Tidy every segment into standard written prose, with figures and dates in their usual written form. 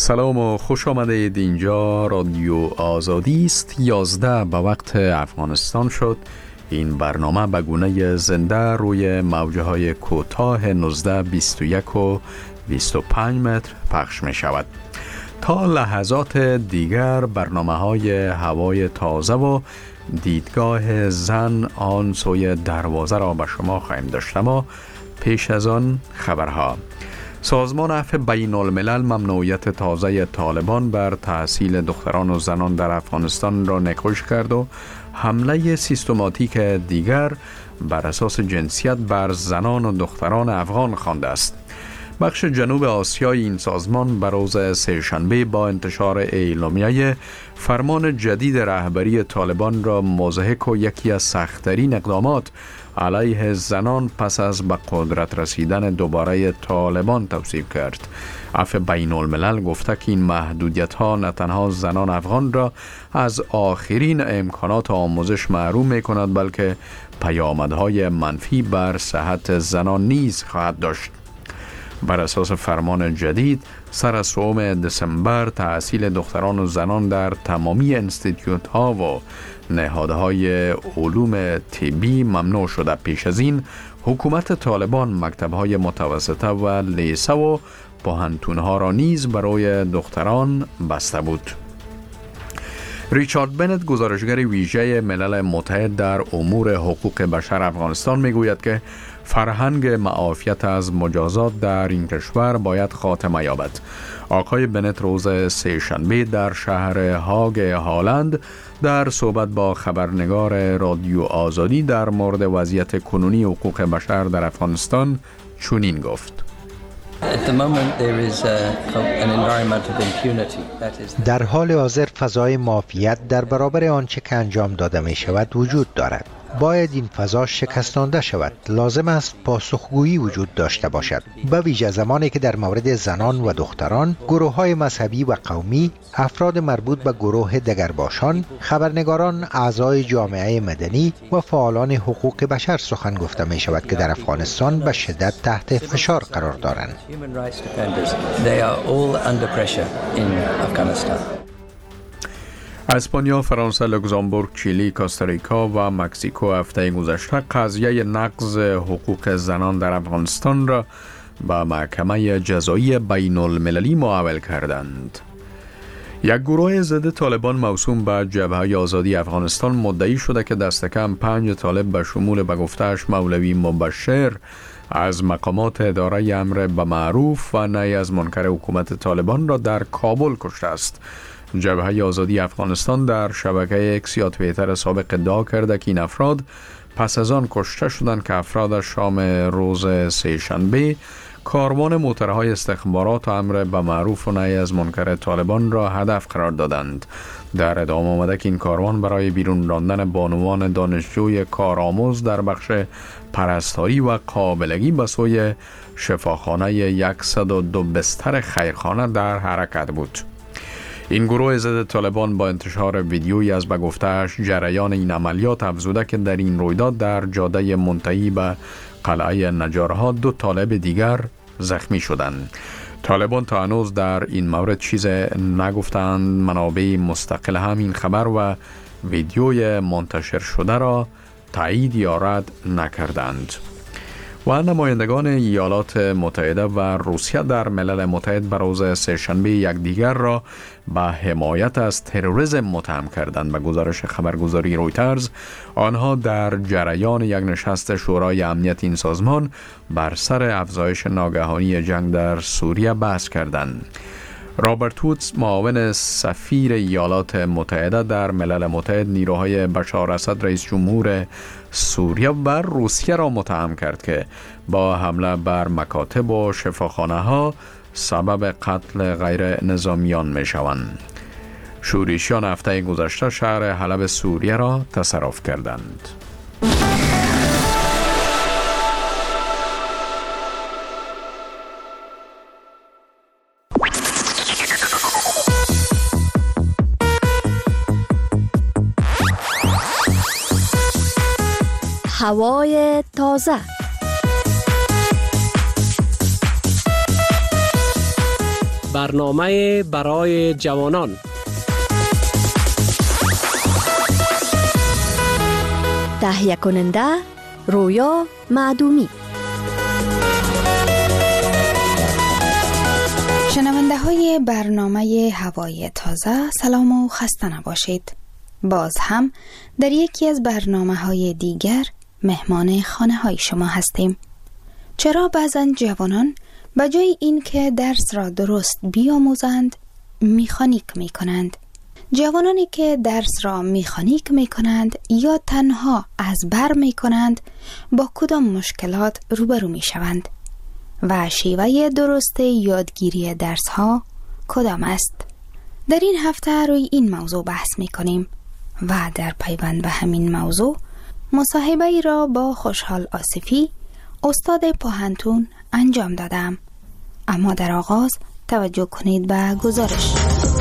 سلام و خوش آمدید. اینجا رادیو آزادی است. 11 به وقت افغانستان شد. این برنامه به گونه زنده روی موجه های کوتاه 19، 21 و 25 متر پخش می شود. تا لحظات دیگر برنامه های هوای تازه و دیدگاه زن آن سوی دروازه را به شما خواهیم داشت. اما پیش از آن خبرها. سازمان عفو بین الملل ممنوعیت تازه طالبان بر تحصیل دختران و زنان در افغانستان را نکوش کرد و حمله سیستماتیک دیگر بر اساس جنسیت بر زنان و دختران افغان خوانده است. بخش جنوب آسیای این سازمان بر روز سه‌شنبه با انتشار اعلامیه فرمان جدید رهبری طالبان را مضحک و یکی از سخت‌ترین اقدامات علیه زنان پس از به قدرت رسیدن دوباره طالبان توصیف کرد. عفو بین الملل گفته که این محدودیت ها نه تنها زنان افغان را از آخرین امکانات آموزش محروم می کند، بلکه پیامدهای منفی بر صحت زنان نیز خواهد داشت. بر اساس فرمان جدید سر از 3 دسامبر تحصیل دختران و زنان در تمامی انستیتیوت ها و نهادهای علوم طبی ممنوع شده. پیش از این حکومت طالبان مکتب‌های متوسطه و لیسه و پوهنتون‌ها را نیز برای دختران بسته بود. ریچارد بنت، گزارشگر ویژه ملل متحد در امور حقوق بشر افغانستان، میگوید که فرهنگ معافیت از مجازات در این کشور باید خاتمه یابد. آقای بنت روز سه‌شنبه در شهر هاگ هالند در صحبت با خبرنگار رادیو آزادی در مورد وضعیت کنونی حقوق بشر در افغانستان چنین گفت: در حال حاضر فضای معافیت در برابر آنچه که انجام داده می شود وجود دارد. باید این فضا شکستانده شود. لازم است پاسخگویی وجود داشته باشد، به ویژه زمانی که در مورد زنان و دختران، گروه‌های مذهبی و قومی، افراد مربوط به گروه دگرباشان، خبرنگاران، اعضای جامعه مدنی و فعالان حقوق بشر سخن گفته می شود که در افغانستان به شدت تحت فشار قرار دارند. اسپانیا، فرانسه، لوکزامبورگ، چیلی، کوستاریکا و مکزیکو هفته گذشته قضیه نقض حقوق زنان در افغانستان را به محکمه جزایی بین المللی محول کردند. یک گروه ضد طالبان موسوم به جبهه آزادی افغانستان مدعی شده که دست کم 5 طالب به شمول به گفته‌اش مولوی مبشر از مقامات اداره امر به معروف و نهی از منکر حکومت طالبان را در کابل کشته است. جبهه آزادی افغانستان در شبکه اکس یا توییتر سابق ادعا کرده که این افراد پس از آن کشته شدند که افراد شام روز سه‌شنبه کاروان موترهای استخبارات و امر به معروف و نهی از منکر طالبان را هدف قرار دادند. در ادامه آمده که این کاروان برای بیرون راندن بانوان دانشجوی کارآموز در بخش پرستاری و قابلگی به سوی شفاخانه 102 بستر خیرخانه در حرکت بود. این گروه ضد طالبان با انتشار ویدیویی از به گفته‌اش جریان این عملیات افزوده که در این رویداد در جاده منتهی به قلعه نجارها 2 طالب دیگر زخمی شدند. طالبان تا هنوز در این مورد چیز نگفتند. منابع مستقل همین خبر و ویدیوی منتشر شده را تایید یا رد نکردند. و نمایندگان ایالات متحده و روسیه در ملل متحد بر روز سه‌شنبه یکدیگر را به حمایت از تروریسم متهم کردند. به گزارش خبرگزاری رویترز، آنها در جریان یک نشست شورای امنیت این سازمان بر سر افزایش ناگهانی جنگ در سوریه بحث کردند. رابرت وودز، معاون سفیر ایالات متحده در ملل متحد، نیروهای بشار اسد رئیس جمهور سوریه و روسیه را متهم کرد که با حمله بر مکاتب و شفاخانه ها سبب قتل غیر نظامیان می شوند. شورشیان هفته گذشته شهر حلب سوریه را تصرف کردند. هوای تازه. برنامه برای جوانان. تهیه کننده رویا معدومی. شنونده های برنامه هوای تازه، سلام و خسته نباشید. باز هم در یکی از برنامه های دیگر مهمان خانه های شما هستیم. چرا بعضن جوانان به جای این که درس را درست بیاموزند میخانیک می کنند؟ جوانانی که درس را میخانیک می کنند یا تنها از بر می کنند با کدام مشکلات روبرو می شوند؟ و شیوه درست یادگیری درس ها کدام است؟ در این هفته روی این موضوع بحث می کنیم و در پیوند به همین موضوع مصاحبه ای را با خوشحال آصفی استاد پوهنتون انجام دادم. اما در آغاز توجه کنید به گزارش.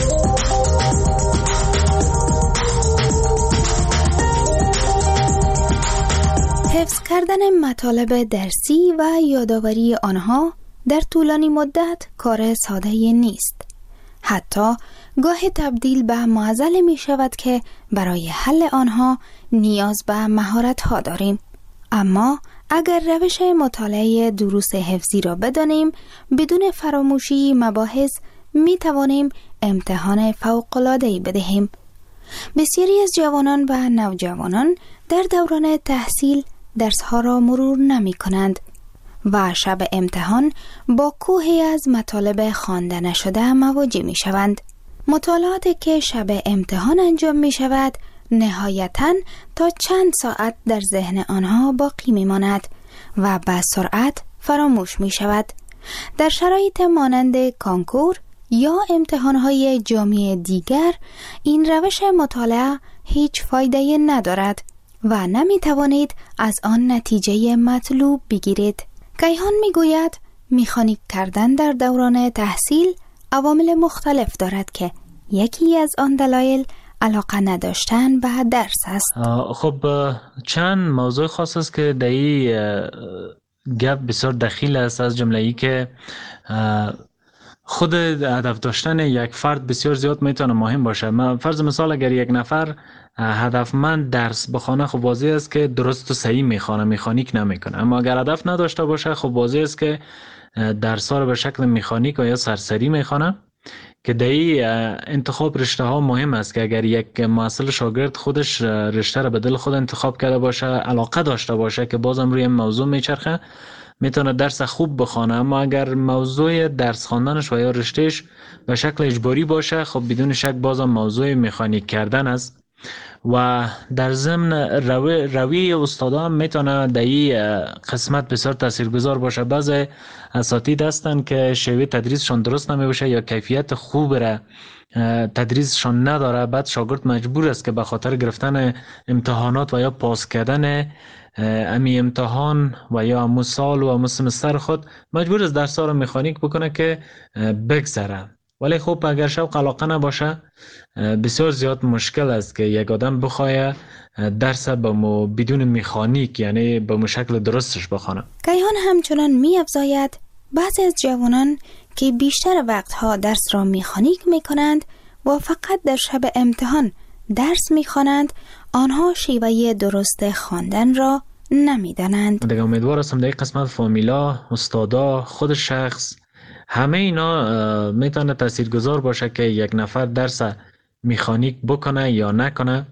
حفظ کردن مطالب درسی و یادآوری آنها در طولانی مدت کار ساده نیست. حتی گاهی تبدیل به معضل می شود که برای حل آنها نیاز به مهارت ها داریم. اما اگر روش مطالعه دروس حفظی را بدانیم، بدون فراموشی مباحث می توانیم امتحان فوق‌العاده‌ای بدهیم. بسیاری از جوانان و نوجوانان در دوران تحصیل درس‌ها را مرور نمی کنند و شب امتحان با کوهی از مطالب خوانده نشده مواجه می شوند. مطالعاتی که شب امتحان انجام می شود نهایتاً تا چند ساعت در ذهن آنها باقی می ماند و به سرعت فراموش می شود. در شرایط مانند کانکور یا امتحانهای جامعه دیگر این روش مطالعه هیچ فایده ندارد و نمی توانید از آن نتیجه مطلوب بگیرید. کیهان می گوید میخانیک کردن در دوران تحصیل عوامل مختلف دارد که یکی از آن دلایل علاقه نداشتن به درس است. خب چند موضوع خاص است که در این گپ بسیار دخیل است، از جمله ای که خود هدف داشتن یک فرد بسیار زیاد میتونه مهم باشه. فرض مثال اگر یک نفر هدفمند درس بخونه، خب واضح است که درست و صحیح میخونه، میخانیک نمیکنه. اما اگر هدف نداشته باشه، خب واضح است که درس ها رو به شکل میخانیک و یا سرسری میخونه، که در این انتخاب رشته ها مهم است که اگر یک محصل شاگرد خودش رشته رو به دل خود انتخاب کرده باشه، علاقه داشته باشه که بازم روی موضوع میچرخه، میتونه درس خوب بخونه. اما اگر موضوع درس خواندنش و یا رشتهش به شکل اجباری باشه، خب بدون شک بازم موضوع مکانیک کردن است. و در ضمن روی استادا هم میتونه در این قسمت بسیار تاثیرگذار باشه. بعضی اساتید هستن که شیوه تدریسشان درست نمیشه یا کیفیت خوب را تدریسشان نداره، بعد شاگرد مجبور است که به خاطر گرفتن امتحانات و یا پاس کردن امی امتحان و یا امو سال و امو سمستر خود مجبور است درس ها رو مکانیک بکنه که بگذره. ولی خب اگر شوق علاقه نباشه، بسیار زیاد مشکل است که یک آدم بخواه درس بدون مکانیک، یعنی به شکل درستش بخونه. کیهان همچنان می افزاید بعضی از جوانان که بیشتر وقتها درس را مکانیک می کنند و فقط در شب امتحان درس می خوانند، آنها شیوه درست خواندن را نمی دانند. دیگه امیدوار هستم در این قسمت فامیلا، استادا، خود شخص، همه اینا میتونه تاثیرگذار باشه که یک نفر درس مکانیک بکنه یا نکنه.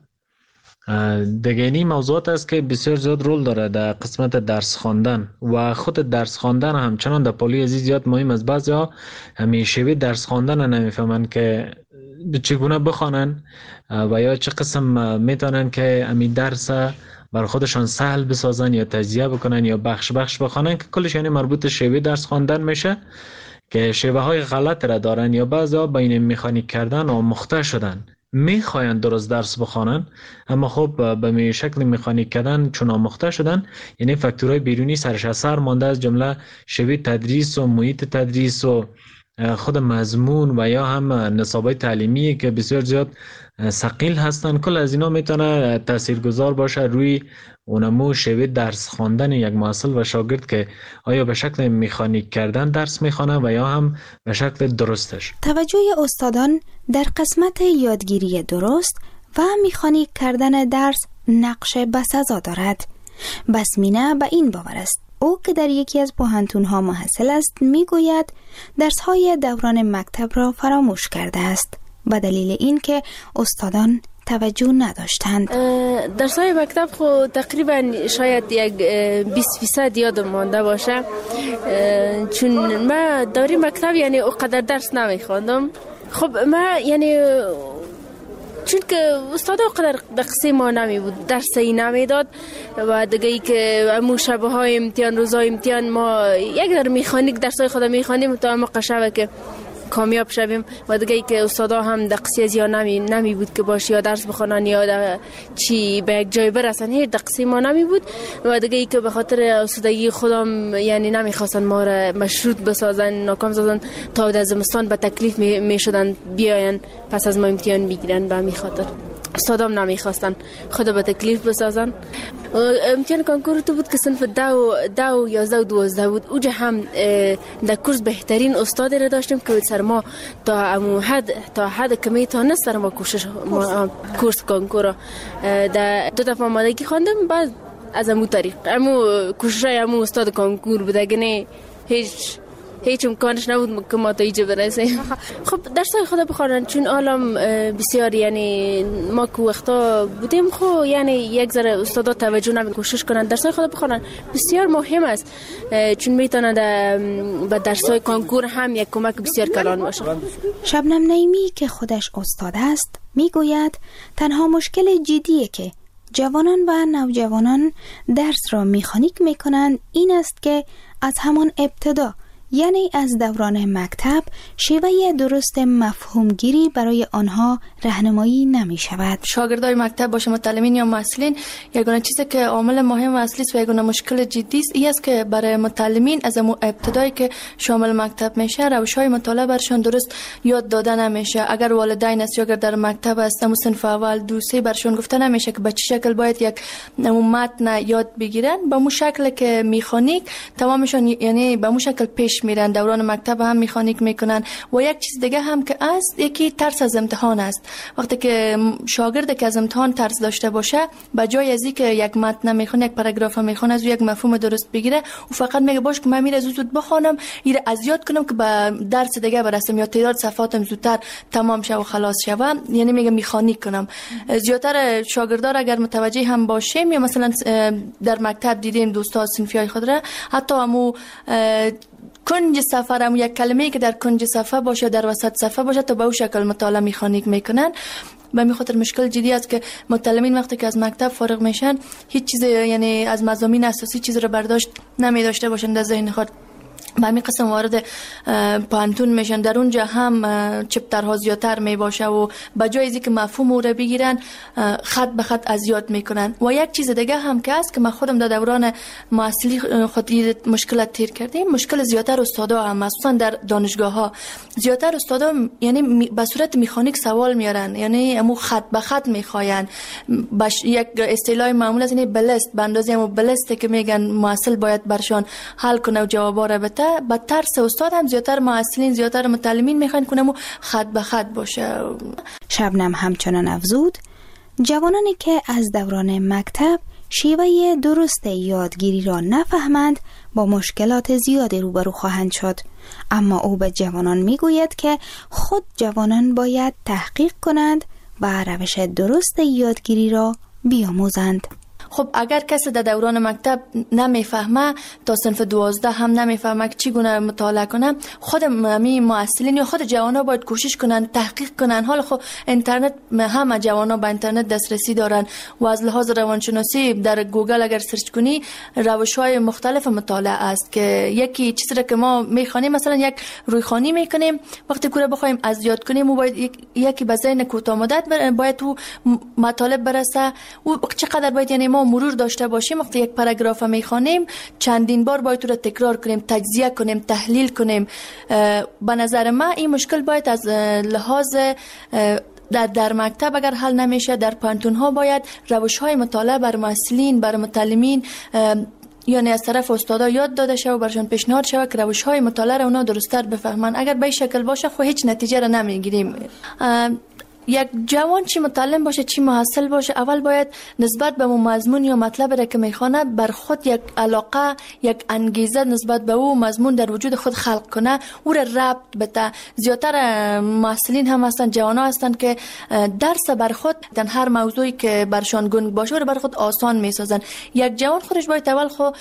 دیگه این موضوعات است که بسیار زیاد رول داره در قسمت درس خواندن و خود درس خواندن همچنان در پالی عزیز زیاد مهم است. بعضیا همیشه درس خواندن نمیفهمن که چگونه بخوانن و یا چه قسم میتونن که امی درس بر خودشان سهل بسازن یا تجزیه بکنن یا بخش بخوانن، که کلش یعنی مربوط شیوه درس خواندن میشه که شیوه های غلط را دارن. یا بعضیا بین مکانیک کردن و مخته شدن، میخواین درست درس بخوانن اما خب به شکل مکانیک کردن چون آموخته شدن، یعنی فاکتورهای بیرونی سرش اثر مانده، از جمله شیوه تدریس و محیط تدریس و خود مضمون و یا هم نصابای تعلیمی که بسیار زیاد ثقیل هستن، کل از اینا میتونه تاثیرگذار باشه روی اونمو شیوه درس خواندن یک محصل و شاگرد که آیا به شکل مکانیک کردن درس میخوانه و یا هم به شکل درستش. توجه استادان در قسمت یادگیری درست و مکانیک کردن درس نقش بسزا دارد. بسمینه به این باور است. او که در یکی از پوهنتون‌ها محصل است میگوید درس‌های دوران مکتب را فراموش کرده است به دلیل اینکه استادان توجه نداشتند. درس‌های مکتب خو تقریبا شاید یک 20% یادم مانده باشه، چون ما دوره مکتب یعنی اونقدر درس نمی‌خواندم. خب ما یعنی چون که استاد اونقدر دقیقی ما نمی بود، درسی نمی داد و دیگه ای که امو شبهای امتحان روزهای امتحان ما یک در میخانیک درسای خود میخوانیم تا ما قشبه که کامیاب شویم و دیگه ای که استادا هم دقیقی از یا نمی بود که باشه یا درس بخونن یا چی به یک جای برسن، هیچ دقیقی ما نمی بود و دیگه ای که به خاطر استادگی خودم یعنی نمیخواستن ما را مشروط بسازن، ناکام سازن تا در زمستان به تکلیف می شدن بیاین پس از ما امتحان بگیرن. به همین خاطر استادام نمیخواستن خود به تکلیف بسازن. امتحان کنکور تو بود که صنف 10 و 11 و 12 بود. اوجا هم در کورس بهترین استاد را داشتیم که سر ما تا حد که میتونه سر ما کورس کنکور در 2 دفعه آمادگی خواندم. بعد از امو طریق کوشش امو استاد کنکور بود، اگه نه هیچ امکانش نبود که ما تا اینجا برسیم. خب درسای خود بخونن چون عالم بسیار یعنی ما که وقتا بودیم خب یعنی یک ذره استادا توجه نمی کوشش کنن درسای خود بخونن، بسیار مهم است چون میتونه به درسای کنکور هم یک کمک بسیار کلان باشه. شبنم نعیمی که خودش استاد است میگوید تنها مشکل جدیه که جوانان و نوجوانان درس را مکانیک میکنند این است که از همان ابتدا یعنی از دوران مکتب شیوه درست مفهومگیری برای آنها راهنمایی نمی شود. شاگردای مکتب باشه متعلمین یا محصلین یگانه چیزی که عامل مهم و اصلی است و یگانه مشکل جدی است این است که برای متعلمین از ابتدایی که شامل مکتب میشه روش‌های مطالعه برشان درست یاد داده نمیشه. اگر والدین است یا اگر در مکتب است اما صنف اول 2 3 برشان گفته نمیشه که به چه شکل باید یک متن یاد بگیرن، به مو شکل که مکانیک تمامشون یعنی به مو شکل پیش میرن. دوران مکتب هم مکانیک میکنن و یک چیز دیگه هم که است یکی ترس از امتحان است. وقتی که شاگرد که از امتحان ترس داشته باشه به جای از اینکه یک متن میخونه یک پاراگراف میخونه از یک مفهوم درست بگیره و فقط میگه باش که من میره زود بخونم ایره از یاد کنم که به درس دیگه برسم یا تعداد صفحاتم زودتر تمام شه و خلاص شه، یعنی میگه مکانیک کنم. زیاتر شاگردان اگر متوجه هم باشیم یا مثلا در مکتب دیدیم دوستا صنفیای خود را حتی همو کنج صفحه هم یک کلمه‌ای که در کنج صفحه باشه در وسط صفحه باشه تا به اون شکل مطالعه مکانیک میکنن. به می خاطر مشکل جدی است که متعلمین وقتی که از مکتب فارغ میشن هیچ چیز یعنی از مضامین اساسی چیز رو برداشت نمی داشته باشن در ذهن خود. به همین قسم وارد پانتون میشن، در اونجا هم چپترها زیادتر می باشه و به جای از اینکه مفهوم رو بگیرن خط به خط از یاد میکنن. و یک چیز دیگه هم که است که من خودم در دوران محصلی خود مشکلات تیر کردیم، مشکل زیادتر استادا هم مخصوصا در دانشگاه ها زیادتر استادا یعنی به صورت مکانیک سوال میارن، یعنی همو خط به خط میخواین. یک اصطلاح معمول از این بلست به اندازه همو بلسته که میگن محصل باید برشان حل کنه و جوابا رو بده. با ترس استاد هم زیادتر محصلین زیادتر متعلمین میخوان کنه خط به خط باشه. شبنم همچنان افزود جوانانی که از دوران مکتب شیوه درست یادگیری را نفهمند با مشکلات زیادی روبرو خواهند شد، اما او به جوانان میگوید که خود جوانان باید تحقیق کنند و روش درست یادگیری را بیاموزند. خب اگر کسی در دوران مکتب نمیفهمه تا صنف 12 هم نمیفهمه که چگونه مطالعه کنه، خود معلمین یا خود جوانا باید کوشش کنن تحقیق کنن. حالا خب اینترنت همه جوانا به اینترنت دسترسی دارن و از لحاظ روانشناسی در گوگل اگر سرچ کنی روش‌های مختلف مطالعه است که یکی چیزی را که ما میخوانیم مثلا یک رویخوانی میکنیم وقتی کوره بخوایم از یاد کنیم و باید یکی به ذهن کوتاه مدت باید تو مطالب برسه و چقدر باید یعنی ما ما مرور داشته باشیم، وقتی یک پاراگراف میخوانیم چندین بار باید رو تکرار کنیم، تجزیه کنیم، تحلیل کنیم. به نظر من این مشکل باید از لحاظ در مکتب اگر حل نمیشه، در پانتون ها باید روش های مطالعه بر محصلین، بر متعلمین یعنی از طرف استادا یاد داده شود و برشان پیشنهاد شود که روش های مطالعه را اونا درست‌تر بفهمن. اگر به این شکل باشه خب هیچ نتیجه را نمیگیریم. یک جوان چی متعلم باشه چی محصل باشه، اول باید نسبت به مضمون یا مطلب را که میخوانه بر خود یک علاقه، یک انگیزه نسبت به او مضمون در وجود خود خلق کنه، او را ربط بده. زیادتر محصلین هم هستند، جوان ها هستند که درس بر خود در هر موضوعی که برشان گنگ باشه را بر خود آسان میسازن. یک جوان خودش باید اول خود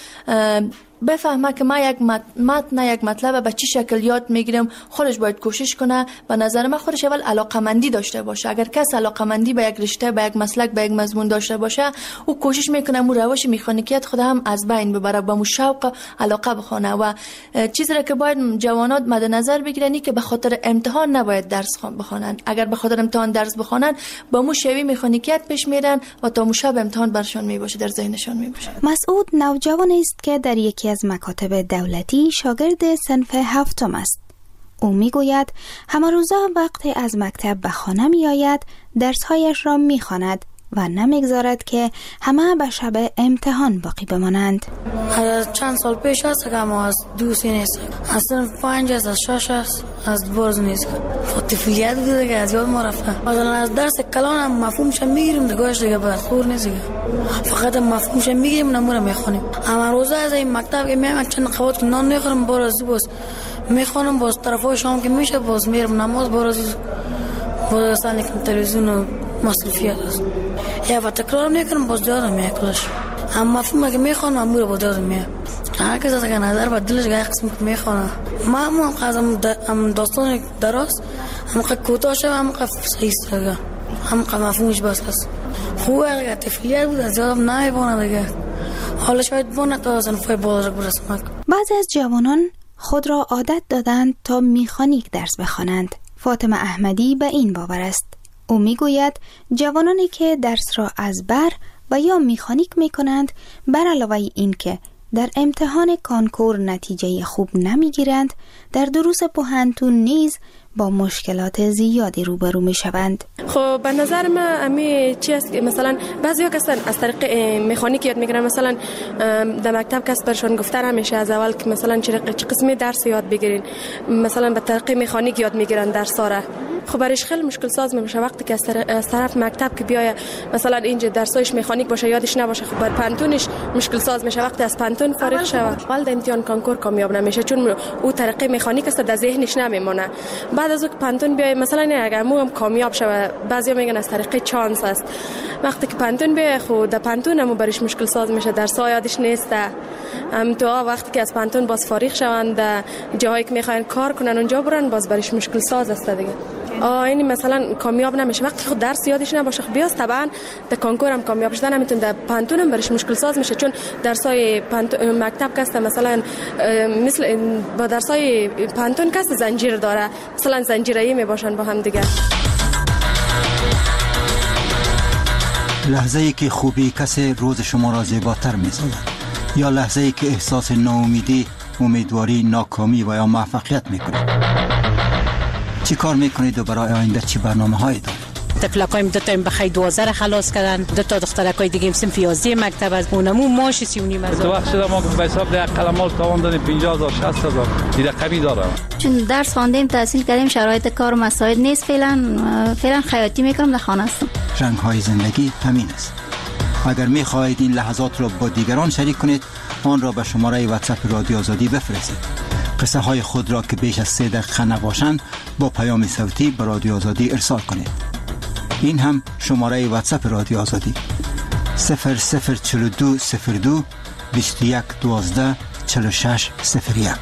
بفهمه که ما یک متن یک مطلب به چه شکل یاد میگیرم، خودش باید کوشش کنه. به نظر من خودش اول علاقمندی داشته باشه. اگر کس علاقمندی به یک رشته، به یک مسلک، به یک مضمون داشته باشه، او کوشش میکنه مو روش مکانیکیت خود هم از بین ببره، با مو شوق علاقه بخونه. و چیزی را که باید جوانات مد نظر بگیرن که به خاطر امتحان نباید درس بخونن. اگر به خاطر امتحان درس بخونن با مو شوی مکانیکیت پیش میرن و تا مو شب امتحان برشان میباشه، در ذهنشان میباشه. مسعود نوجوانی است که در یکی از مکاتب دولتی شاگرد صنف هفتم است. او میگوید همه روزا وقتی از مکتب به خانه می آید درسهایش را می خواند و نمیگذارد که همه به شب امتحان باقی بمانند. از چند سال پیش است که ما از دوستی نیست، از صنف 5 از 6 است، از برز نیست. طفولیت بوده که از یاد ما رفته. مثلا از درس کلان هم مفهومش میگیریم دیگهش دیگه بعد خور نیست دیگه. فقط مفهومش میگیریم نمونه میخونیم. اما روزا از این مکتب که میام چند قوت نان میخورم باز میخونم، باز طرفای شام که میشه باز میرم نماز، باز سانی که تلویزیون و مصرفیات است. یا تکرار میکنم باز یادم میکلش. اما مفهوم که میخونم امور باز یادم میاد. هر کس از نظر با دلش گاهی قسم که میخونه. ما هم داستان دراز هم کوتاه شد هم صحیح است. هم مفهومش بس است. خوبه اگه طفولیت بود از یادم نمیبونه دیگه. حالا شاید بونه تا صنفای بالا برسم. بعضی از جوانان خود را عادت دادند تا میخانیک درس بخوانند. فاطمه احمدی به این باور است. او میگوید جوانانی که درس را از بر و یا میخانیک میکنند، بر علاوه این که در امتحان کانکور نتیجه خوب نمیگیرند، در دروس پوهنتون نیز با مشکلات زیادی روبرو میشوند. خب به نظر من امی چی است که مثلا بعضیا کسان از طریق مکانیک یاد میگیرن. مثلا در مکتب کس برشون گفته نمیشه از اول که مثلا چه قسمی درس یاد بگیرین، مثلا به طریق مکانیک یاد میگیرن درس را. خب برش خیلی مشکل ساز میشه وقتی که از طرف مکتب که بیای مثلا اینجا درسایش مکانیک باشه یادش نباشه. خب بر پانتونش مشکل ساز میشه وقتی از پانتون فارغ شود. اول در امتحان کانکور کامیاب نمیشه چون او طریق مکانیک است، در ذهنش نمیمونه. بعد از اون پانتون بیای مثلا اگر مو هم کامیاب شود، بعضیا میگن از طریق چانس است. وقتی که پانتون بیای خود در پانتون هم برش مشکل ساز میشه، درس‌ها یادش نیست. تو وقتی که از پانتون باز فارغ شوند جایی که میخواین کار کنن اونجا برن، باز برش مشکل ساز است دیگه. این مثلا کامیاب نمیشه وقتی خود درس یادش نباشه. خب بیاست طبعا در کانکور هم کامیاب شدن نمیتونه، در پانتون هم برش مشکل ساز میشه چون درسای مکتب کست مثلا مثل با درسای پانتون کست زنجیر داره، مثلا زنجیره‌ای میباشن با هم دیگه. لحظه ای که خوبی کسی روز شما را زیباتر می‌سازد یا لحظه ای که احساس ناامیدی، امیدواری، ناکامی و یا موفقیت میکنید. چی کار میکنید و برای آینده چی برنامه‌هایی دارید؟ طفلکایم دو تا بخی 12 خلاص کردن، دو تا دخترکای دیگه صنف 11 مکتب از اونمو ماش 39 از تو وقت شده ما به حساب ده قلمال تاوان دادیم 50000 60000 دیگه کمی دارم. چون درس خواندیم تحصیل کردیم شرایط کار مساعد نیست، فعلا خیاطی میکنم در خانه هستم. رنگ‌های زندگی همین است. اگر می‌خواهید این لحظات را با دیگران شریک کنید، آن را به شماره واتساپ رادیو آزادی بفرستید. قصه های خود را که بیش از 3 دقیقه نباشند با پیام صوتی به رادیو آزادی ارسال کنید. این هم شماره واتساپ رادیو آزادی 004202 21 12 46 01.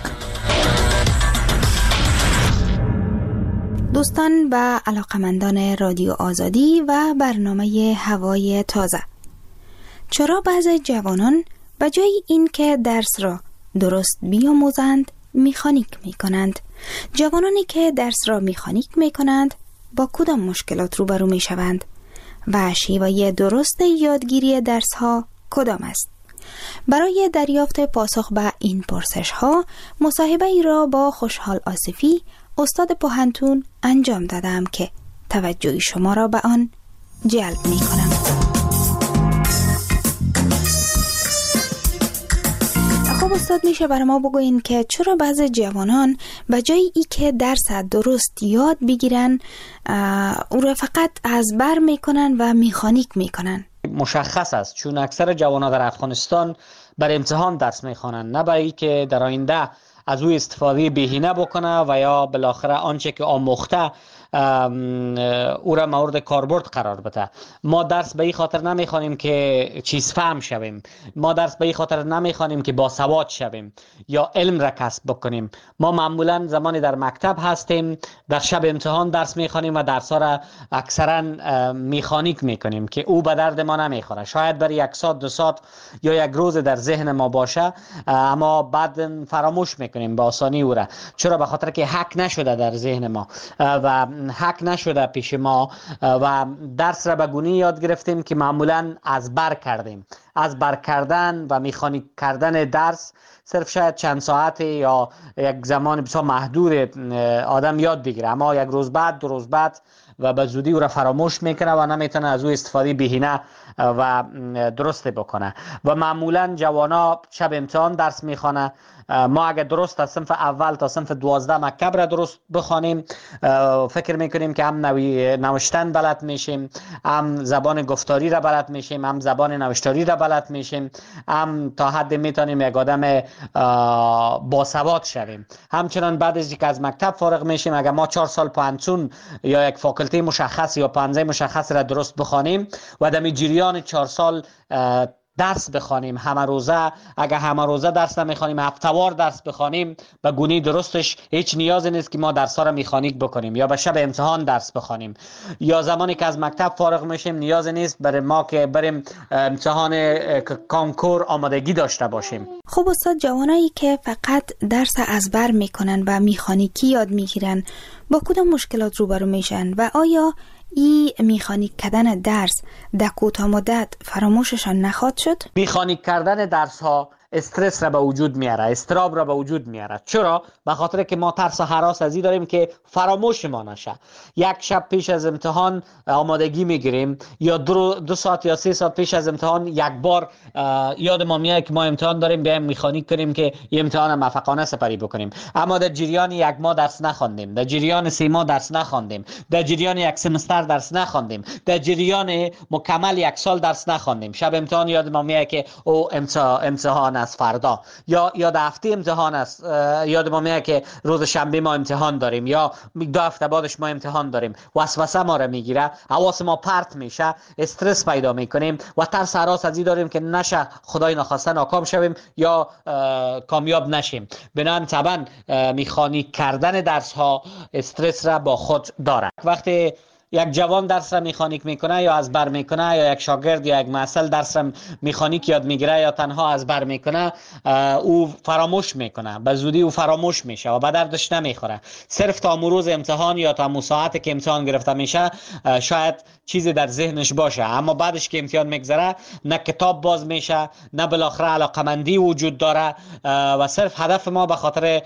دوستان و علاقمندان رادیو آزادی و برنامه هوای تازه، چرا بعضی جوانان به جای این که درس را درست بیاموزند میخانیک میکنند؟ جوانانی که درس را میخانیک میکنند با کدام مشکلات روبرو میشوند و شیوه درست یادگیری درس ها کدام است؟ برای دریافت پاسخ به این پرسش ها مصاحبه ای را با خوشحال آصفی استاد پوهنتون انجام دادم که توجه شما را به آن جلب می کنم. خب استاد، میشه برای ما بگوین که چرا بعضی جوانان به جای ای که درس درست یاد بگیرن او را فقط از بر میکنن و میخانیک میکنن؟ مشخص است، چون اکثر جوانان در افغانستان بر امتحان درس میخوانند، نه برای که در آینده از او استفاده بهینه بکنه و یا بالاخره آنچه که آموخته او را مورد کاربرد قرار بده. ما درس به این خاطر نمیخوانیم که چیز فهم شویم، ما درس به این خاطر نمیخوانیم که باسواد شویم یا علم را کسب بکنیم. ما معمولا زمانی در مکتب هستیم در شب امتحان درس میخوانیم و درس ها را اکثرا میخانیک میکنیم که او به درد ما نمیخوره. شاید برای 1 ساعت 2 ساعت یا 1 روز در ذهن ما باشه، اما بعد فراموش میکنیم به آسانی او را. چرا؟ به خاطر که حک نشده در ذهن ما و حک نشده پیش ما و درس را به گونه یاد گرفتیم که معمولا از بر کردیم. از بر کردن و میخانیک کردن درس صرف شاید چند ساعت یا یک زمان بسیار محدود آدم یاد بگیره، اما 1 روز بعد 2 روز بعد و به زودی او را فراموش میکنه و نمیتونه از او استفاده بهینه و درست بکنه. و معمولا جوانا شب امتحان درس میخوانه. ما اگر درست از صنف اول تا صنف 12 مکتب را درست بخوانیم، فکر میکنیم که هم نوشتن بلد میشیم، هم زبان گفتاری را بلد میشیم، هم زبان نوشتاری را بلد میشیم، هم تا حد میتونیم یک آدم باسواد شویم. همچنان بعد از اینکه از مکتب فارغ میشیم، اگر ما 4 سال پانتون یا یک فاکولته مشخص یا پانزه مشخص را درست بخوانیم و در جریان 4 سال درس بخوانیم، همه روزه، اگر همه روزه درس نمیخوانیم، هفته‌وار درس بخوانیم، به گونه درستش هیچ نیازی نیست که ما درس‌ها را میخانیک بکنیم یا به شب امتحان درس بخوانیم. یا زمانی که از مکتب فارغ میشیم نیازی نیست برای ما که بریم امتحان کنکور آمادگی داشته باشیم. خب استاد، جوانایی که فقط درس از بر میکنن و میخانیکی یاد میگیرن با کدام مشکلات روبرو میشن و آیا ای میخانیک کردن درس در کوتاه مدت فراموششان نخواهد شد؟ میخانیک کردن درس ها استرس را به وجود میاره، استراب را به وجود میاره. چرا؟ به خاطر که ما ترس و هراس از این داریم که فراموش ما نشه. 1 شب پیش از امتحان آمادگی میگیریم یا 2 ساعت یا 3 ساعت پیش از امتحان یک بار یاد ما میاد که ما امتحان داریم، بیایم میخانیک کنیم که این امتحان موفقانه سپری بکنیم. اما در جریان 1 ماه درس نخواندیم، در جریان 3 ماه درس نخواندیم، در جریان 1 سمستر درس نخواندیم، در جریان مکمل 1 سال درس نخواندیم. شب امتحان یاد ما میاد که او امتحان از فردا یا هفته امتحان است، یاد ما میاد که روز شنبه ما امتحان داریم یا 2 هفته بعدش ما امتحان داریم. وسوسه ما را میگیره، حواس ما پرت میشه، استرس پیدا میکنیم و ترس هراس از این داریم که نشه خدای نخواسته ناکام شویم یا کامیاب نشیم. بنابراین طبعا میخانیک کردن درس ها استرس را با خود داره. وقتی یک جوان درس را میخانیک میکنه یا از بر میکنه، یا یک شاگرد یا یک محصل درس را میخانیک یاد میگیره یا تنها از بر میکنه، او فراموش میکنه، به زودی او فراموش میشه و به دردش نمیخوره. صرف تا روز امتحان یا تا ساعتی که امتحان گرفته میشه شاید چیزی در ذهنش باشه، اما بعدش که امتحان میگذره نه کتاب باز میشه، نه بالاخره علاقمندی وجود داره و صرف هدف ما به خاطر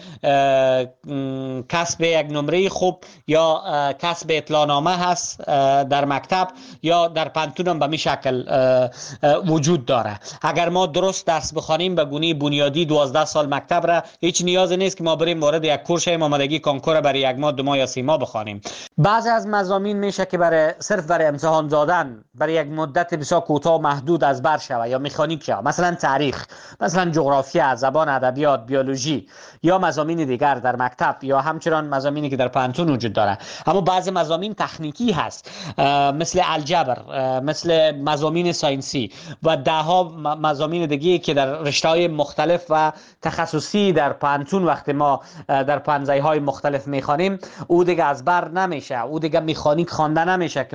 کسب یک نمره خوب یا کسب اطلاعنامه هست در مکتب یا در پانتون به می شکل وجود داره. اگر ما درست درس بخوانیم به گونه بنیادی 12 سال مکتب را، هیچ نیازی نیست که ما بریم وارد یک کورس آمادگی کنکور برای 1 ماه 2 ماه یا 3 ماه بخوانیم. بعضی از مضامین میشه که صرف برای امتحان دادن برای یک مدت بسیار کوتاه و محدود از بر شوه یا مکانیک شوه، مثلا تاریخ، مثلا جغرافیا، زبان، ادبیات، بیولوژی یا مضامین دیگر در مکتب یا همچنان مضامینی که در پانتون وجود داره. اما بعضی مضامین تکنیکی هست، مثل الجبر، مثل مضامین ساینسی و 10 مضامین دیگه که در رشته‌های مختلف و تخصصی در پانتون وقتی ما در پانزه‌های مختلف میخوانیم، او دیگه از بر نمیشه، او دیگه مکانیک خوانده نمیشه که ما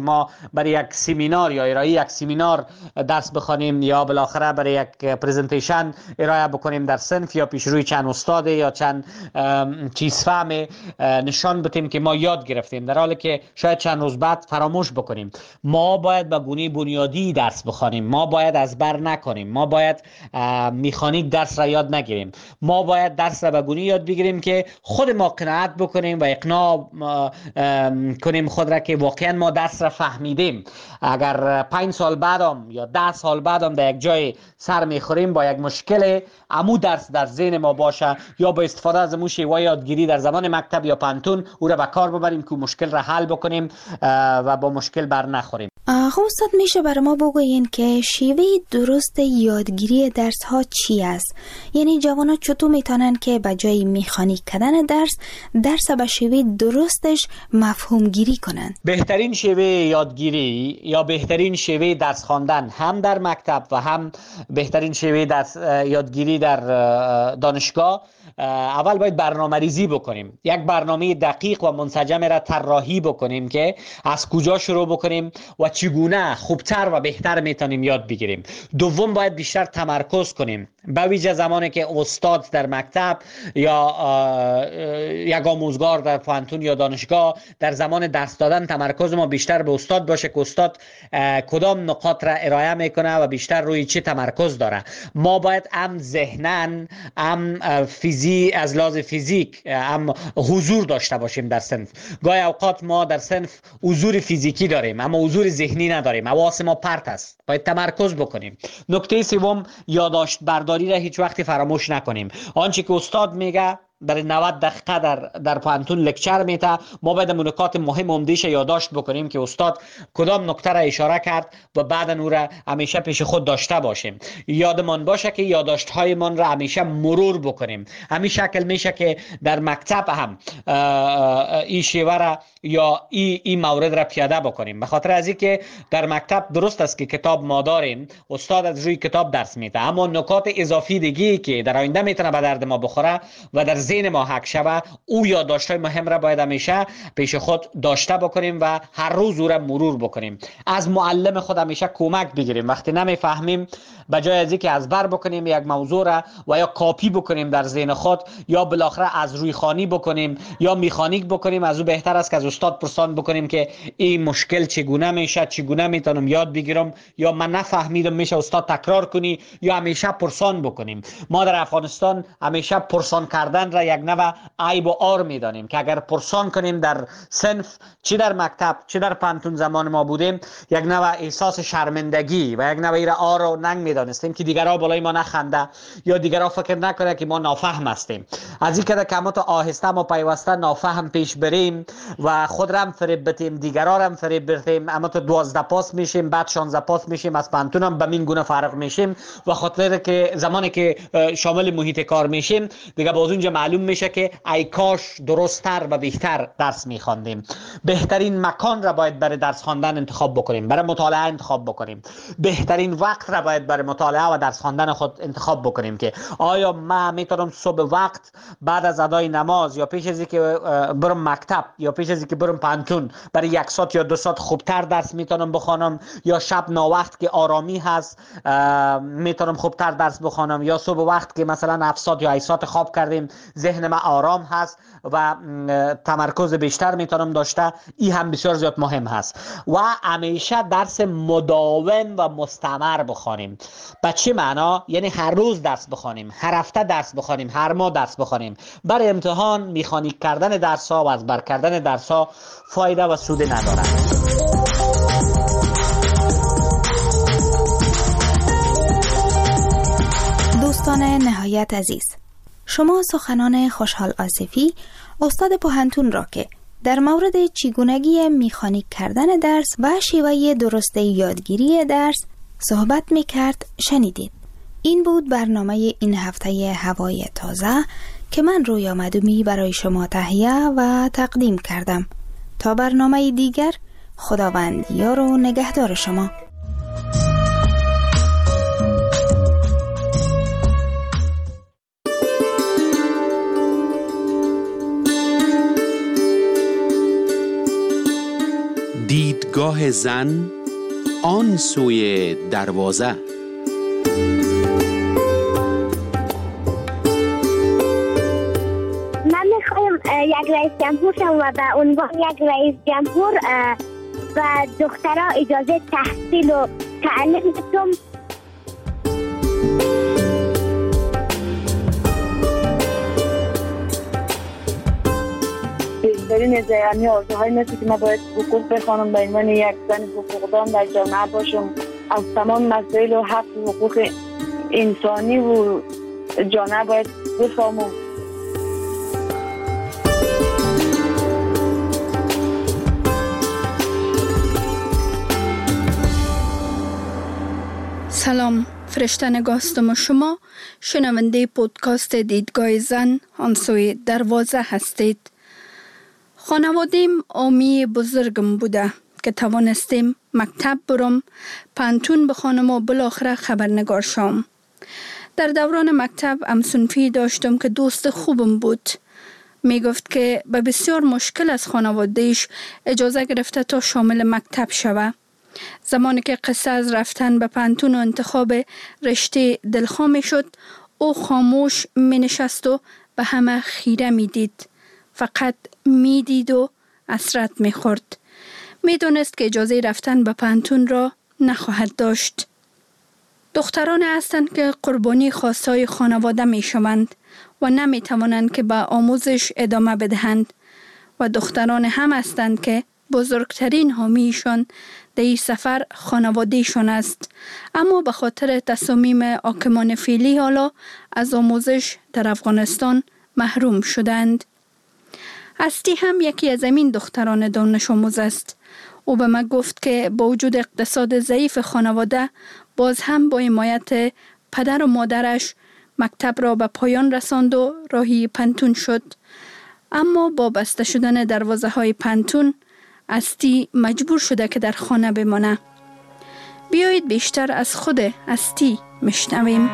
برای یک سمینار یا ارائه یک سمینار درس بخوانیم یا بالاخره برای یک پرزنتیشن ارائه بکنیم در صنف یا پیش روی چند استاد یا چند چیز فهم نشان بدیم که ما یاد گرفتیم، در حالی که شاید چند روز بعد فراموش بکنیم. ما باید به گونه بنیادی درس بخوانیم، ما باید از بر نکنیم، ما باید مکانیک درس را یاد نگیریم، ما باید درس را به گونه یاد بگیریم که خود ما قناعت بکنیم و اقناع کنیم خود را که واقعا ما درس را فهمیدیم. اگر 5 سال بعدم یا 10 سال بعدم در یک جای سر میخوریم با یک مشکل، امو درس در ذهن ما باشه یا با استفاده از امو شیوه یادگیری در زمان مکتب یا پانتون او را به کار ببریم که مشکل را حل بکنیم و با مشکل بر نخوریم. خب استاد میشه برای ما بگوین که شیوه درست یادگیری درس ها چی است؟ یعنی جوانا چطور میتونن که به جای مکانیک کردن درس به شیوه درستش مفهوم گیری کنن؟ بهترین شیوه یادگیری یا بهترین شیوه درس خواندن هم در مکتب و هم بهترین شیوه درس یادگیری در دانشگاه، اول باید برنامه ریزی بکنیم، یک برنامه دقیق و منسجم را طراحی بکنیم که از کجا شروع بکنیم و چگونه خوبتر و بهتر میتونیم یاد بگیریم. دوم باید بیشتر تمرکز کنیم، به ویژه زمانی که استاد در مکتب یا یک آموزگار در پانتون یا دانشگاه در زمان درس دادن تمرکز ما بیشتر به استاد باشه که استاد کدام نقاط را ارائه میکنه و بیشتر روی چه تمرکز داره. ما باید هم ذهنن هم از لحاظ فیزیک هم حضور داشته باشیم در صنف. گاهی اوقات ما در صنف حضور فیزیکی داریم اما حضور ذهنی نداریم، حواس ما پرت است، باید تمرکز بکنیم. نکته سوم، یادداشت برداری را هیچ وقت فراموش نکنیم. آنچه که استاد میگه برای 90 دقیقه در پانتون لکچر میته، ما باید نکات مهم عمده‌اش یادداشت بکنیم که استاد کدام نکته را اشاره کرد و بعد اون را همیشه پیش خود داشته باشیم. یادمان باشه که یادداشت هایمان را همیشه مرور بکنیم. همین شکل میشه که در مکتب هم این شیوه را یا این مورد را پیاده بکنیم. به خاطر از اینکه در مکتب درست است که کتاب ما داریم، استاد از روی کتاب درس میده، اما نکات اضافی دیگه که در آینده میتونه به درد ما بخوره و در ذهن ما حک شوه، او یادداشت‌های مهم را باید همیشه پیش خود داشته بکنیم و هر روز او را مرور بکنیم. از معلم خود همیشه کمک بگیریم. وقتی نمیفهمیم، به جای از اینکه از بر بکنیم یک موضوع را و یا کاپی بکنیم در ذهن خود یا بالاخره از روی خوانی بکنیم یا مکانیک بکنیم، از او بهتر است که از استاد پرسان بکنیم که این مشکل چگونه میشه، چگونه میتونم یاد بگیرم، یا من نفهمیدم میشه استاد تکرار کنی، یا همیشه پرسان بکنیم. ما در افغانستان همیشه پرسان کردن را یک نوع عیب و عار میدانیم که اگر پرسان کنیم در صنف، چی در مکتب چی در پانتون زمان ما بودیم، یک نوع احساس شرمندگی و یک نوع عار و ننگ میدانستیم که دیگرها بالای ما نخنده یا دیگرها فکر نکنه که ما نافهم هستیم. از این که کمات آهسته ما پیوسته نافهم پیش بریم و خود را هم فریب بدیم، دیگرها را هم فریب بدیم، اما تو 12 پاس میشیم، بعد 16 پاس میشیم، از پانتون هم به این گونه فارغ میشیم و خاطر که زمانی که شامل محیط کار میشیم دیگه باز اونجا معلوم میشه که ای کاش درست‌تر و بهتر درس میخواندیم. بهترین مکان را باید برای درس خواندن انتخاب بکنیم، برای مطالعه انتخاب بکنیم. بهترین وقت را باید برای مطالعه و درس خواندن خود انتخاب بکنیم که آیا من میتونم صبح وقت بعد از ادای نماز یا پیش از اینکه برم مکتب یا پیش از اینکه برم پانتون برای 1 ساعت یا 2 ساعت خوبتر درس میتونم بخوانم، یا شب ناوقت که آرامی هست میتونم خوبتر درس بخوانم، یا صبح وقت که مثلا 7 ساعت یا 8 ساعت خواب کردیم ذهن ما آرام هست و تمرکز بیشتر میتونم داشته. این هم بسیار زیاد مهم هست. و همیشه درس مداوم و مستمر بخوانیم. به چه معنا؟ یعنی هر روز درس بخوانیم، هر هفته درس بخوانیم، هر ماه درس بخوانیم. برای امتحان مکانیک کردن درس ها و از بر کردن درس ها فایده و سود ندارد. دوستان نهایت عزیز، شما سخنان خوشحال آصفی استاد پانتون را که در مورد چگونگی مکانیک کردن درس و شیوه درست یادگیری درس صحبت میکرد شنیدید. این بود برنامه این هفته هوای تازه که من رویا مدومی برای شما تهیه و تقدیم کردم. تا برنامه دیگر، خداوند یار و نگهدار شما. دیدگاه نگاه زن آن سوی دروازه. من میخوایم یک رئیس جمهور شم و به عنوان یک رئیس جمهور و دخترها اجازه تحصیل و تعلیم بدم. بیشترین یعنی آرزوهای مثل که من باید حقوق بخوانم به عنوان یک زن حقوقدان در جامعه باشم، از تمام مسائل و حق و حقوق انسانی و جامعه باید بفهمم. سلام، فرشته نگاستم و شما شنونده پودکاست دیدگاه زن آن سوی دروازه هستید. خانوادیم آمی بزرگم بوده که توانستیم مکتب برم، پانتون بخوانم و بالاخره خبرنگار شم. در دوران مکتب همسنفی داشتم که دوست خوبم بود. می گفت که به بسیار مشکل از خانوادهش اجازه گرفته تا شامل مکتب شوه. زمانی که قصه از رفتن به پانتون و انتخاب رشته دلخواه می شد، او خاموش می نشست و به همه خیره می دید. فقط می دید و حسرت می خورد. می دونست که اجازه رفتن به پانتون را نخواهد داشت. دختران هستند که قربانی خواستهای خانواده می شوند و نمی توانند که به آموزش ادامه بدهند و دختران هم هستند که بزرگترین حامیشان در این سفر خانوادهشان است، اما به خاطر تصامیم حاکمان فعلی حالا از آموزش در افغانستان محروم شدند. هستی هم یکی از این دختران دانش آموز است. او به من گفت که با وجود اقتصاد ضعیف خانواده باز هم با حمایت پدر و مادرش مکتب را به پایان رساند و راهی پانتون شد. اما با بسته شدن دروازه های پانتون هستی مجبور شده که در خانه بمانه. بیایید بیشتر از خود هستی میشنویم.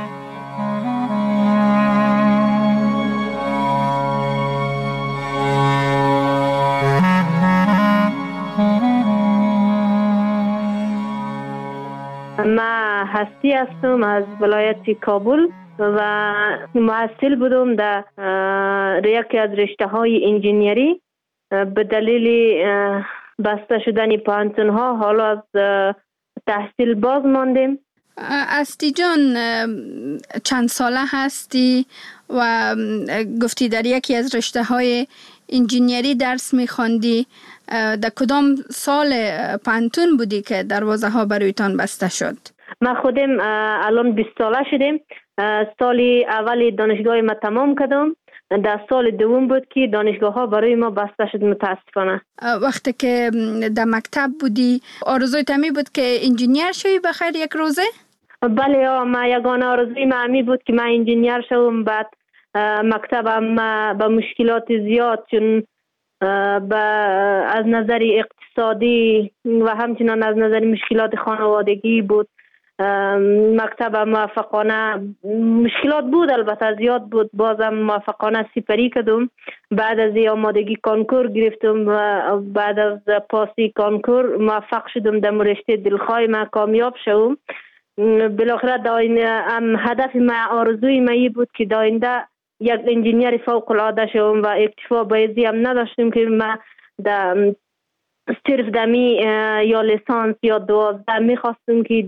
من هستی هستم از ولایت کابل و محصل بودم در یکی از رشته های انجینیری. به دلیل بسته شدن پانتون ها حالا از تحصیل باز ماندیم. هستی جان، چند ساله هستی و گفتی در یکی از رشته های انجینیری درس میخواندی. در کدام سال پانتون بودی که دروازه ها برایتان بسته شد؟ ما خودم الان 20 ساله شدیم. سال اول دانشگاه ما تمام کردم. در سال دوم بود که دانشگاه ها برای ما بسته شد متاسفانه. وقتی که در مکتب بودی آرزوی تمی بود که انجینیر شوی بخیر یک روزه؟ بله، ما یگانه آرزوی ما همی بود که من انجینیر شوم. بعد مکتبم به مشکلات زیاد، چون از نظر اقتصادی و همچنان از نظر مشکلات خانوادگی بود. مکتب موفقانه مشکلات بود، البته زیاد بود، بازم موفقانه سپری کردم. بعد از آمادگی کنکور گرفتم و بعد از پاسی کنکور موفق شدم در رشته دلخواه ما کامیاب شدم. بالاخره هدف ما، آرزوی ما بود که داینده یک انجینیر فوق العاده شدم و اکتفا به ازی هم نداشتم که ما در صرف دمی یا لیسانس یا 12 میخواستم که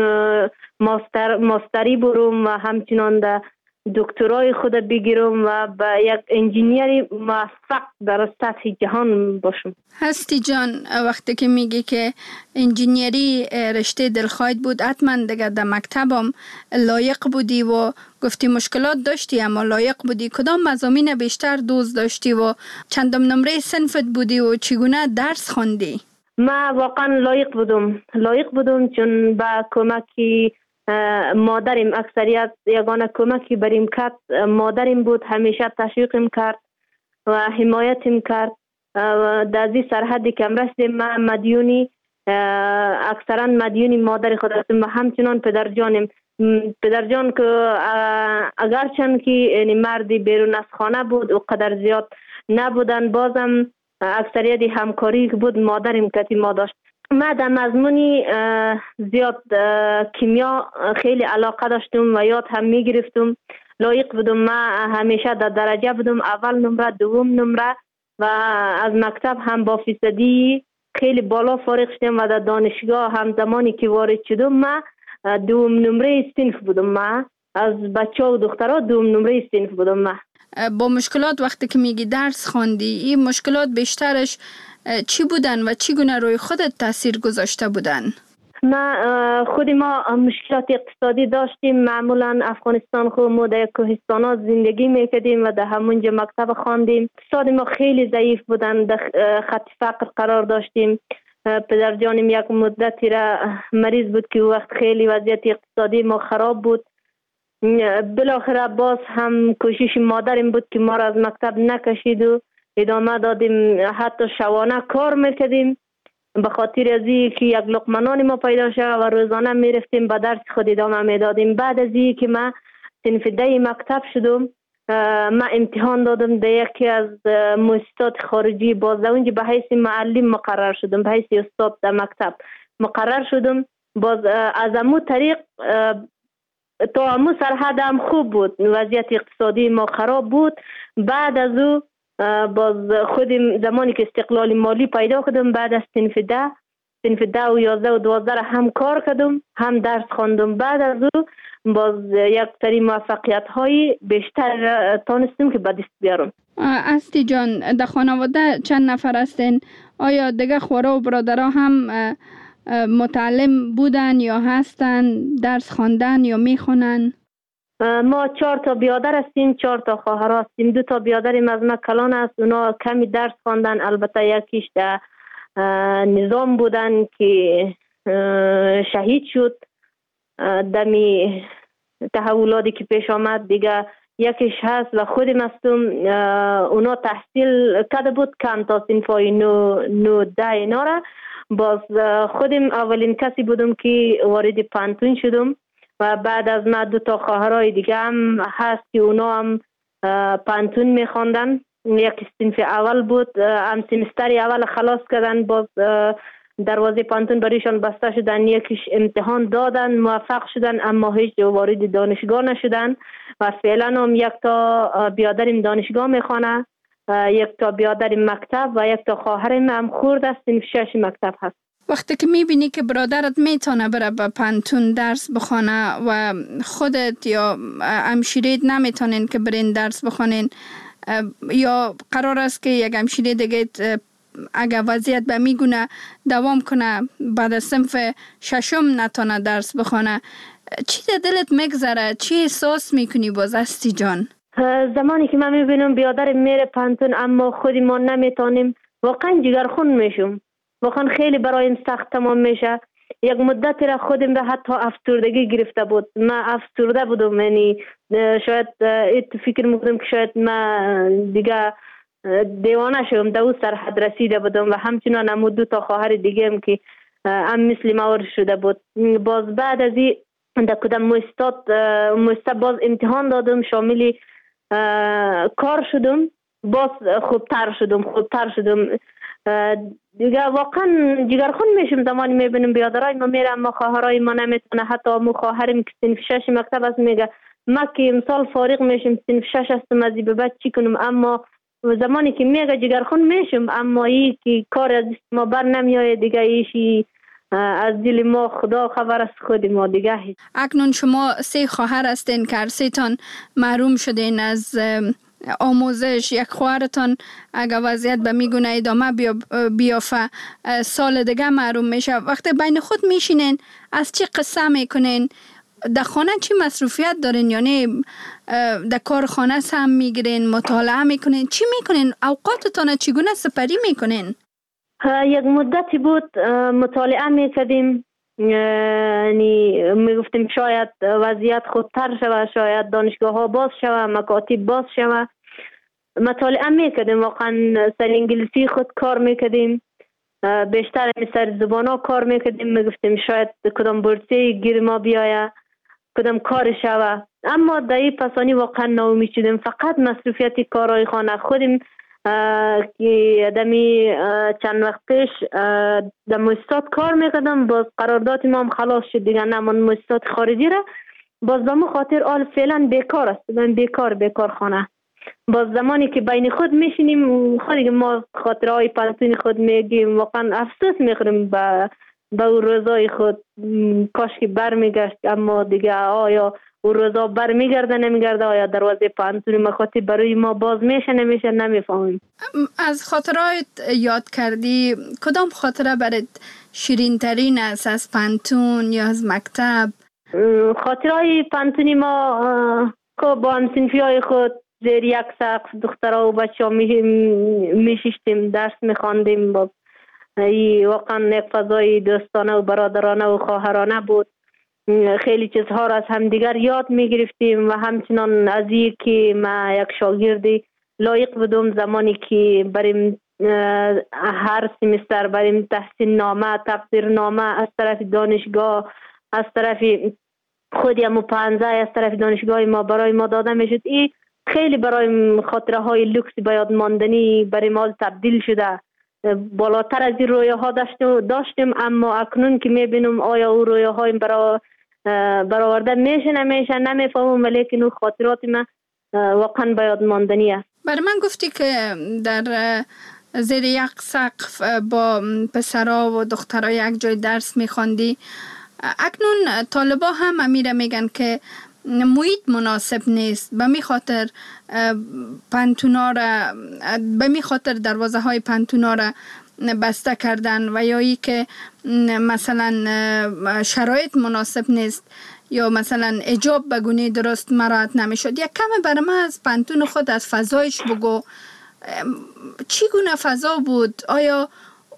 ماستری برم و همچنان در دکترای خود بگیرم و به یک انجینیر موفق در سطح جهان باشم. هستی جان، وقتی که میگی که انجینیری رشته دلخواهت بود، حتما دیگه در مکتبم لایق بودی و گفتی مشکلات داشتی اما لایق بودی. کدام مضامین بیشتر دوست داشتی و چندم نمره صنفت بودی و چگونه درس خواندی؟ ما واقعا لایق بودم چون با کمکی مادرم، اکثریت یگانه کمکی بریم کرد مادرم بود. همیشه تشویقم کرد و حمایتم کرد. در این سرحدی که رسیدم من مدیونی، اکثرا مدیونی مادر خود هستم و همچنان پدرجان که اگرچند که مردی بیرون از خانه بود و قدر زیاد نبودن، بازم اکثریت همکاری که بود مادرم کتی ما داشت. ما در مضمونی زیاد کیمیا خیلی علاقه داشتم و یاد هم میگرفتم. لایق بودم. ما همیشه در درجه بودم، اول نمره، دوم نمره و از مکتب هم با فیصدی خیلی بالا فارغ شدم و در دانشگاه هم زمانی که وارد شدم ما دوم نمره صنف بودم. ما از بچه و دخترها دوم نمره صنف بودم. ما با مشکلات وقتی که میگی درس خواندی، این مشکلات بیشترش چی بودن و چی گونه روی خودت تاثیر گذاشته بودن؟ خود ما مشکلات اقتصادی داشتیم. معمولا افغانستان خود ما در کوهستانات زندگی میکردیم و در همونجا مکتب خواندیم. اقتصاد ما خیلی ضعیف بودن، در خط فقر قرار داشتیم. پدر جانم یک مدتی را مریض بود که وقت خیلی وضعیت اقتصادی ما خراب بود. بالاخره باز هم کوشش مادرم بود که ما را از مکتب نکشید و ادامه دادیم. حتی شبانه کار میکردیم به خاطر از که یک لقمه نان ما پیدا شد و روزانه میرفتیم به درس خود ادامه میدادیم. بعد از که من صنف 10 مکتب شدم، من امتحان دادم در یکی از مؤسسات خارجی. باز اونجا به حیث معلم مقرر شدم، به حیث استاد در مکتب مقرر شدم. باز از امو طریق تا امو سرحد هم خوب بود، وضعیت اقتصادی ما خراب بود. بعد از او باز خودم زمانی که استقلال مالی پیدا کردم، بعد از صنف 10 و 11 و 12 هم کار کردم، هم درس خواندم. بعد از او باز یک سری موفقیت های بیشتر تانستم که به دست بیارم. استی جان، در خانواده چند نفر هستین؟ آیا دیگه خواره و برادرها هم متعلم بودن یا هستن، درس خواندن یا میخونن؟ ما 4 تا بیادر هستیم، 4 تا خواهر هستیم. 2 تا بیادریم از ما کلان است، اونا کمی درس خواندن. البته یکیش در نظام بودن که شهید شد دمی تحولاتی که پیش آمد. دیگه یکیش هست و خودم هستم. اونا تحصیل کرده بود کم تا صنفای 9 10 اینا را. باز خودم اولین کسی بودم که وارد پانتون شدم و بعد از ما 2 تا خواهرای دیگه هم هست که اونا هم پانتون میخواندن. یک صنف اول بود، هم سمستر اول خلاص کردن، باز دروازه پانتون برایشان بسته شدن. یکیش امتحان دادن، موفق شدن، اما هیچ وارد دانشگاه نشدن و فعلا هم 1 تا بیادرم دانشگاه میخوانه، 1 تا بیادرم مکتب و 1 تا خواهرم هم خورد است صنف 6 مکتب هست. وقتی که میبینی که برادرت میتونه بره به پانتون درس بخونه و خودت یا همشیرید نمیتونین که برین درس بخونین، یا قرار است که یک همشیره دیگه اگر وضعیت به میگونه دوام کنه بعد از صنف 6 نتونه درس بخونه، چی در دلت میگذره؟ چی احساس میکنی باز استی جان؟ زمانی که من میبینم بیادرم میره پانتون اما خودی ما نمیتونیم، واقعا جگرخون میشم. واقعا خیلی برایم سخت تمام میشه. یک مدت را خودم را حتی افسردگی گرفته بود. من افسرده بودم، یعنی شاید فکر میکنم که شاید من دیگه دیوانه شدم. در او سرحد رسیده بودم و همچنان هم 2 تا خواهر دیگه هم که هم مثل ما شده بود. باز بعد از این در کدام مؤسسه باز امتحان دادم، شامل کار شدم، باز خوبتر شدم. دیگه واقعا جگرخون میشم زمانی میبینم بیادرای ما میره اما خواهرای ما نمیتونه. حتی امو خواهرم که صنف 6 مکتب است میگه ما که امسال فارغ میشم صنف 6 هستم از به بعد چی کنم. اما زمانی که میگه جگرخون میشم، اما این که کار از ما بر نمیاد دیگه، ایشی از دل ما خدا خبر است، خود ما دیگه. اکنون شما 3 خواهر هستین که هر 3 تان محروم شدین از آموزش. یک خواهرتان اگر وضعیت به میگونه ادامه بیافه سال دیگه محروم میشه. وقتی بین خود میشینین از چی قصه میکنین؟ در خانه چی مصروفیت دارین؟ یعنی در کارخانه هم میگیرین، مطالعه میکنین، چی میکنین؟ اوقاتتان چگونه سپری میکنین؟ یک مدتی بود مطالعه میکردیم، یعنی میگفتیم شاید وضعیت خودتر شود، شاید دانشگاه ها باز شود، مکاتب باز شود. مطالعه میکردیم، واقعا سر انگلیسی خود کار میکردیم، بیشتر سر زبان ها کار میکردیم. میگفتیم شاید کدام بورسیه گیر ما بیاید، کدام کار شود. اما در این پسانی واقعا ناامید شدیم. فقط مصروفیت کارهای خانه. خودم که دمی چند وقت پیش در مؤسسات کار میکردم، باز قرارداد ما هم خلاص شد دیگه، نه من مؤسسات خارجی را باز به خاطر آل فعلا بیکار است، من بیکار خانه. باز زمانی که بین خود میشینیم خودی ما خاطرهای پنتون خود میگیم، واقعا افسوس میخوریم به اون روزای خود، کاش که بر میگشت، اما دیگه آیا اون روزا بر میگرده نمیگرده، آیا دروازه پنتون مخاطی برای ما باز میشه نمیشه نمیفهمیم. از خاطرات یاد کردی کدام خاطره برات شیرین ترین است از پنتون یا از مکتب؟ خاطرهای پنتونی ما که با همسنفی های خود زیر یک سقف دخترها و بچه ها میشیشتیم، درس میخواندیم، با واقعا یک فضای دوستانه و برادرانه و خواهرانه بود. خیلی چیزها را از همدیگر یاد میگرفتیم و همچنان از که ما یک شاگردی لایق بودم زمانی که بریم هر سمستر بریم تحصیل نامه، تقدیر نامه از طرف دانشگاه، از طرف خودی همو پانزه از طرف دانشگاه ما برای ما داده میشد. این خیلی برای خاطره های لوکس به یاد ماندنی برای ما تبدیل شده. بالاتر از این رویاها داشتیم، اما اکنون که میبینم آیا او رویاهای برآورده میشه نمیشه نمیفهمم، ولیکن اون خاطرات من واقعا به یاد ماندنی است. برای من گفتی که در زیر یک سقف با پسرها و دخترها یک جای درس میخواندی. اکنون طالبا هم امیره میگن که محیط مناسب نیست، به می خاطر پنتونا را، به می خاطر دروازه های پنتونا را بسته کردن و یا ای که مثلا شرایط مناسب نیست یا مثلا اجاب به گونه درست مراعات نمیشد. یک کم برای من از پنتون خود، از فضایش بگو، چی گونه فضا بود؟ آیا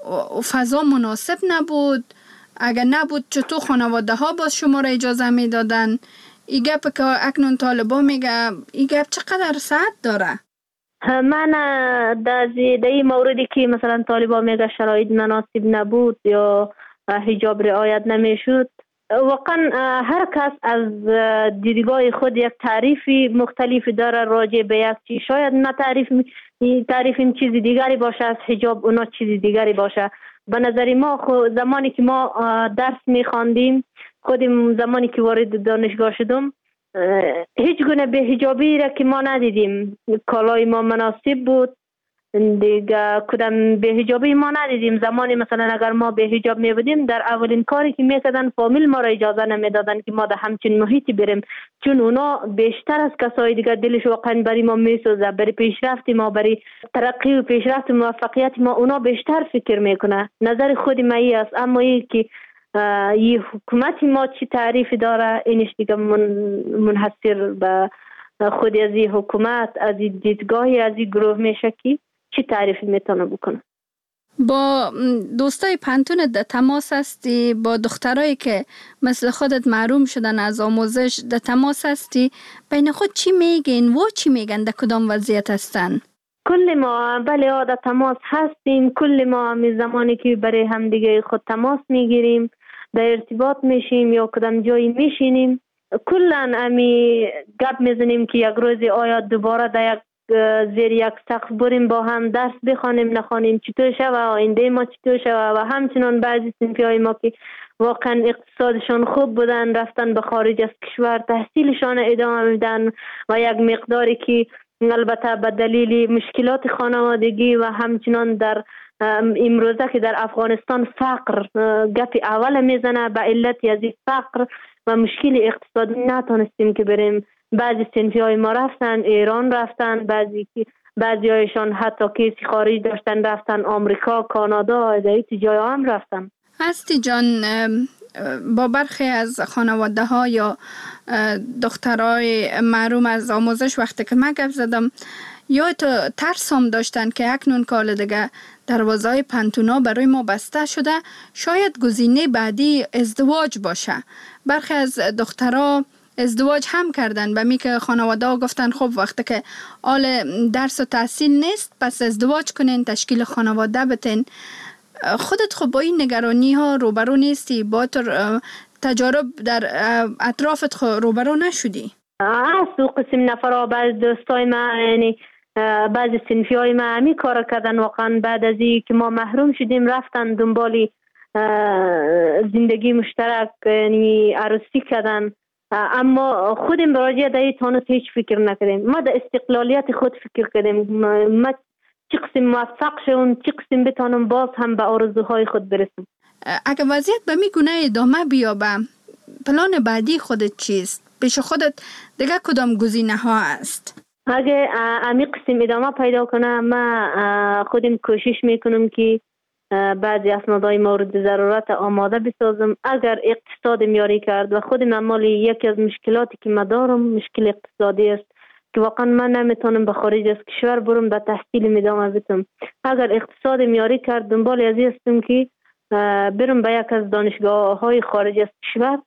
فضا مناسب نبود؟ اگر نبود چطور خانواده ها باز شما را اجازه می دادن؟ این گپ که اکنون طالبا میگه این گپ چقدر صحت داره؟ من در این موردی که مثلا طالبا میگه شرایط مناسب نبود یا حجاب رعایت نمیشد، واقعا هر کس از دیدگاه خود یک تعریفی مختلفی داره راجع به یک چیز. شاید نه تعریف این چیز دیگری باشه از حجاب، اونا چیز دیگری باشه. به نظر ما زمانی که ما درس میخواندیم، خودم زمانی که وارد دانشگاه شدم هیچ گونه به حجابی را که ما ندیدیم. کالای ما مناسب بود دیگه، کدام به حجابی ما ندیدیم. زمانی مثلا اگر ما به حجاب می بودیم، در اولین کاری که میکردن فامیل ما را اجازه نمیدادن که ما در همچین محیطی بریم، چون اونا بیشتر از کسای دیگه دلش واقعا برای ما میسوزه، برای پیشرفت ما، برای ترقی و پیشرفت موفقیت ما اونا بیشتر فکر میکنه. نظر خود ما ای است. اما ای که این حکومت ما چی تعریف داره، اینش دیگه منحصر به خود از این حکومت، از این دیدگاهی از این گروه میشه که چی تعریفی میتونه بکنه. با دوستای پنتون در تماس هستی؟ با دخترایی که مثل خودت محروم شدن از آموزش در تماس هستی؟ بین خود چی میگین و چی میگن؟ در کدام وضعیت هستن؟ کل ما بله در تماس هستیم. کل ما می زمانی که برای هم دیگه خود تماس میگیریم، در ارتباط میشیم یا کدام جایی میشینیم، کلن امی گپ میزنیم که یک روز آیا دوباره در یک زیر یک سقف بریم با هم درس بخوانیم نخوانیم، چطور شوه آینده ما چطور شوه. و همچنان بعضی صنفی های ما که واقعا اقتصادشان خوب بودن رفتن به خارج از کشور تحصیلشان ادامه میدن و یک مقداری که البته به دلیل مشکلات خانوادگی و همچنان در امروزه که در افغانستان فقر گپ اول میزنه، به علت از فقر و مشکل اقتصادی نتونستیم که بریم. بعضی صنفی های ما رفتن ایران، رفتن بعضی هایشان حتی کیسی خارج داشتن رفتن آمریکا، کانادا، دیگه جای هم رفتن. هستی جان، با برخی از خانواده ها یا دخترای محروم از آموزش وقتی که من گپ زدم، یا تو ترس هم داشتن که اکنون کال دیگه دروازه‌های پنتونا برای ما بسته شده، شاید گزینه بعدی ازدواج باشه. برخی از دخترها ازدواج هم کردن، به می که خانواده ها گفتن خب وقتی که آل درس و تحصیل نیست پس ازدواج کنین، تشکیل خانواده بتین. خودت خب با این نگرانی ها روبرو نیستی؟ با تجارب در اطرافت روبرو نشدی؟ تو قسم نفرها بعض دوستای من یعنی بعضی صنفی های ما همی کار کردن، واقعا بعد از این که ما محروم شدیم رفتن دنبال زندگی مشترک، یعنی عروسی کردن، اما خودم براجع در این تانست هیچ فکر نکردیم. ما در استقلالیت خود فکر کردیم، ما چی قسم موفق شدم، چی قسم بتانم باز هم به آرزوهای خود برسم. اگه وضعیت به می گونه ادامه بیابه، پلان بعدی خودت چیست؟ پیش خودت دیگه کدام گزینه ها است؟ اگه امی قسم ادامه پیدا کنه، ما خودم کوشش میکنم که بعضی اسنادهای مورد ضرورت آماده بسازم. اگر اقتصاد میاری کرد و خودم اعمال یکی از مشکلاتی که ما دارم مشکل اقتصادی است که واقعا من نمیتونم به خارج از کشور برم به تحصیل ادامه بدم. اگر اقتصاد میاری کرد دنبال ازی هستم که برم به یک از دانشگاه های خارج از کشور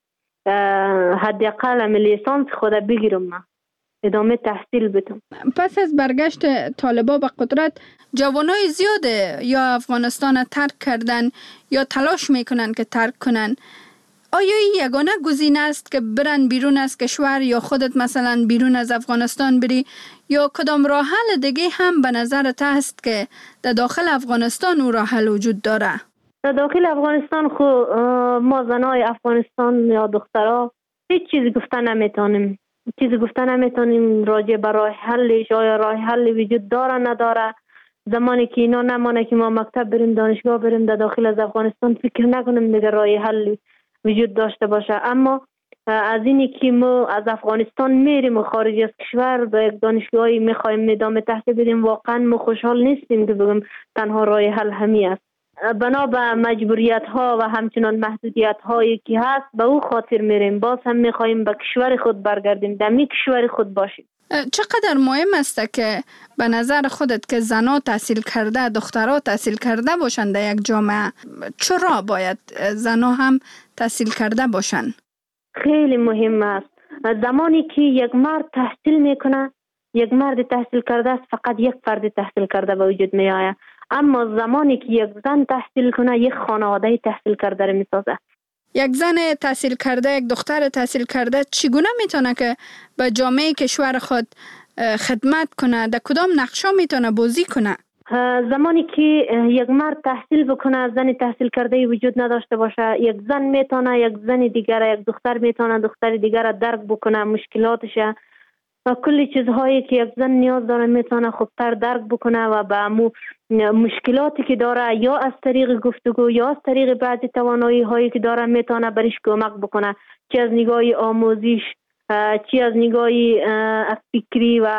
حداقل لیسانس خود بگیرم، من ادامه تحصیل بدم. پس از برگشت طالبا به قدرت، جوانای زیاده یا افغانستان ترک کردن یا تلاش میکنن که ترک کنن. آیا این یگانه گزینه است که برن بیرون از کشور یا خودت مثلا بیرون از افغانستان بری، یا کدام راه حل دیگه هم به نظرت هست که در داخل افغانستان او راه حل وجود داره؟ در داخل افغانستان ما زنای افغانستان یا دخترها هیچ چیزی گفتن نمیتونیم. چیزی گفتن نمیتونیم راجع به راه حلش، آیا راه حل وجود داره نداره. زمانی که اینا نمانه که ما مکتب بریم، دانشگاه بریم در داخل از افغانستان، فکر نکنیم دیگه راه حل وجود داشته باشه. اما از اینی که ما از افغانستان میریم و خارج از کشور به یک دانشگاهی میخوایم ادامه تحصیل بدیم، واقعا ما خوشحال نیستیم که بگم تنها راه حل همین است. بنا به مجبوریت ها و همچنان محدودیت هایی که هست به او خاطر میریم. باز هم میخوایم به کشور خود برگردیم، در می کشور خود باشیم. چقدر مهم است که به نظر خودت که زنها تحصیل کرده، دخترها تحصیل کرده باشند در یک جامعه؟ چرا باید زنها هم تحصیل کرده باشند؟ خیلی مهم است. زمانی که یک مرد تحصیل میکنه، یک مرد تحصیل کرده است، فقط یک فرد تحصیل کرده به وجود می آید. اما زمانی که یک زن تحصیل کنه، یک خانواده تحصیل کرده رو میسازه. یک زن تحصیل کرده، یک دختر تحصیل کرده چگونه میتونه که به جامعه کشور خود خدمت کنه؟ در کدام نقشا میتونه بازی کنه؟ زمانی که یک مرد تحصیل بکنه، زن تحصیل کرده وجود نداشته باشه، یک زن میتونه یک زن دیگر، یک دختر میتونه دختر دیگر درک بکنه، مشکلاتش و کلی چیزهایی که یک زن نیاز داره میتونه خوبتر درک بکنه و به مشکلاتی که داره یا از طریق گفتگو یا از طریق بعضی توانایی هایی که داره میتونه برش کمک بکنه، چه از نگاه آموزش، چه از نگاه فکری و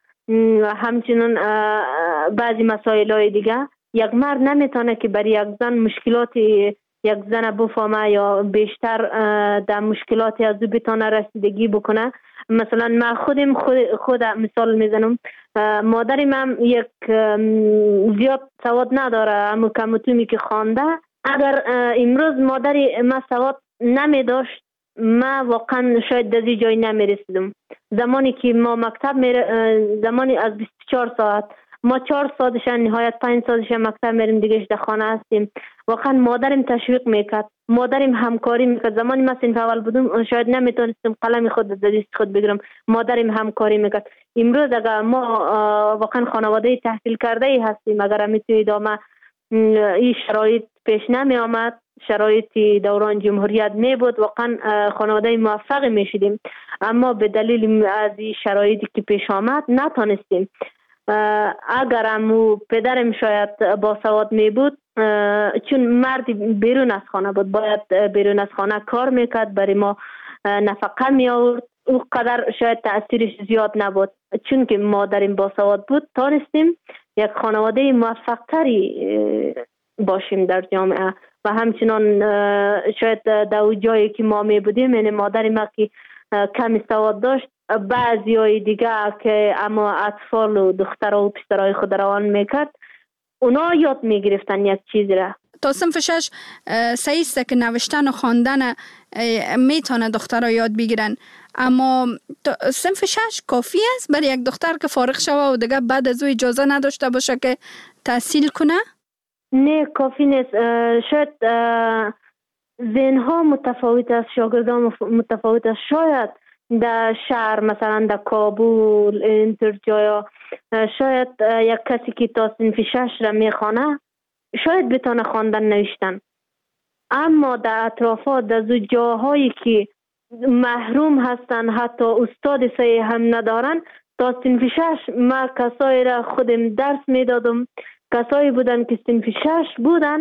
همچنین بعضی مسائل های دیگه. یک مرد نمیتونه که برای یک زن مشکلات یک زن بفهمه یا بیشتر در مشکلاتی از او بتونه رسیدگی بکنه. مثلا من خود مثال میزنم، مادرم هم یک زیاد سواد نداره، اما کمتونی که خوانده. اگر امروز مادر ما سواد نمی داشت، ما واقعا شاید در جای نمی رسیدم. زمانی که ما مکتب زمانی از 24 ساعت ما 4 ساعتش نهایت 5 ساعتش مکتب میریم، دیگه در خانه هستیم. واقعا مادرم تشویق میکرد، مادرم همکاری میکرد. زمانی من صنف اول بودم شاید نمیتونستم قلم خود در دست خود بگیرم، مادرم همکاری میکرد. امروز اگر ما واقعا خانواده تحصیل کرده ای هستیم، اگر میتونی ادامه این شرایط پیش نمی آمد، شرایط دوران جمهوریت می بود، واقعا خانواده موفق می شدیم. اما به دلیل از این شرایطی که پیش آمد نتونستیم. اگر امو پدرم شاید با سواد می بود، چون مردی بیرون از خانه بود، باید بیرون از خانه کار میکرد، برای ما نفقه می آورد، او قدر شاید تأثیرش زیاد نبود. چون که مادرم با سواد بود، تانستیم یک خانواده موفق تری باشیم در جامعه. و همچنان شاید در جایی که ما می بودیم، یعنی مادر ما که کمی سواد داشت، بعضی های دیگه که اما اطفال و دخترها و پسرهای خود روان میکرد، اونا یاد میگرفتن یک چیز را. تا صنف 6 صحیح است که نوشتن و خواندن میتونه دخترها یاد بگیرن، اما صنف 6 کافی است برای یک دختر که فارغ شوه و دیگه بعد از او اجازه نداشته باشه که تحصیل کنه؟ نه، کافی نیست. شاید ذهنها متفاوت است، شاگردان متفاوت است. شاید در شهر مثلا در کابل اینطور جایا شاید یک کسی که تا صنف 6 را میخوانه شاید بتونه خواندن نوشتن، اما در اطرافات در جاهایی که محروم هستن حتی استاد صحیح هم ندارن تا صنف 6 ما کسایی را خودم درس میدادم، کسایی بودن که صنف 6 بودن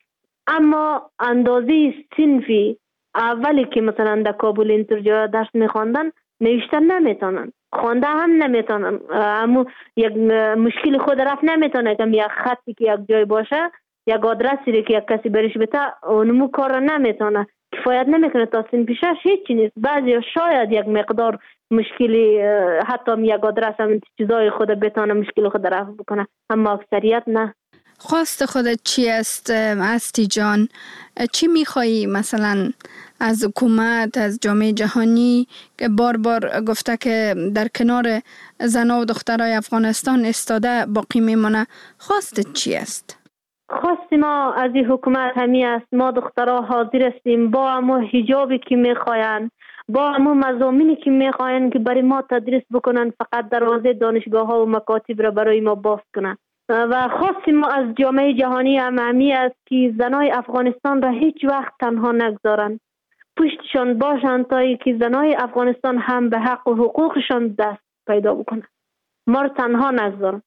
اما اندازه صنفی اولی که مثلا در کابل اینطور جا درس میخواندن نوشتن نمیتونن، خوانده هم نمیتونن، اما یک مشکل خود رفت نمیتونه که یک خطی که یک جای باشه یک آدرسی که یک کسی برش بده اونمو کار را نمیتونه، کفایت نمیکنه تا صنف 6 هیچی نیست. بعضی شاید یک مقدار مشکلی حتی یک آدرس هم چیزای خود بتونه مشکل خود رفت بکنه، اما اکثریت نه. خواست خودت چی است استی جان؟ چی میخوایی مثلا از حکومت، از جامعه جهانی که بار گفته که در کنار زنان و دخترای افغانستان استاده باقی میمونه، خواستت چی است؟ خواست ما از این حکومت همی است ما دخترها حاضر هستیم با همو حجابی که میخواین، با همو مضامینی که میخواین که برای ما تدریس بکنن، فقط دروازه دانشگاه ها و مکاتب را برای ما باز کنن. و خواست ما از جامعه جهانی همی است که زنای افغانستان را هیچ وقت تنها نگذارن، پشتشان باشن تا ای که زنای افغانستان هم به حق و حقوقشان دست پیدا بکنن، ما را تنها نگذارن.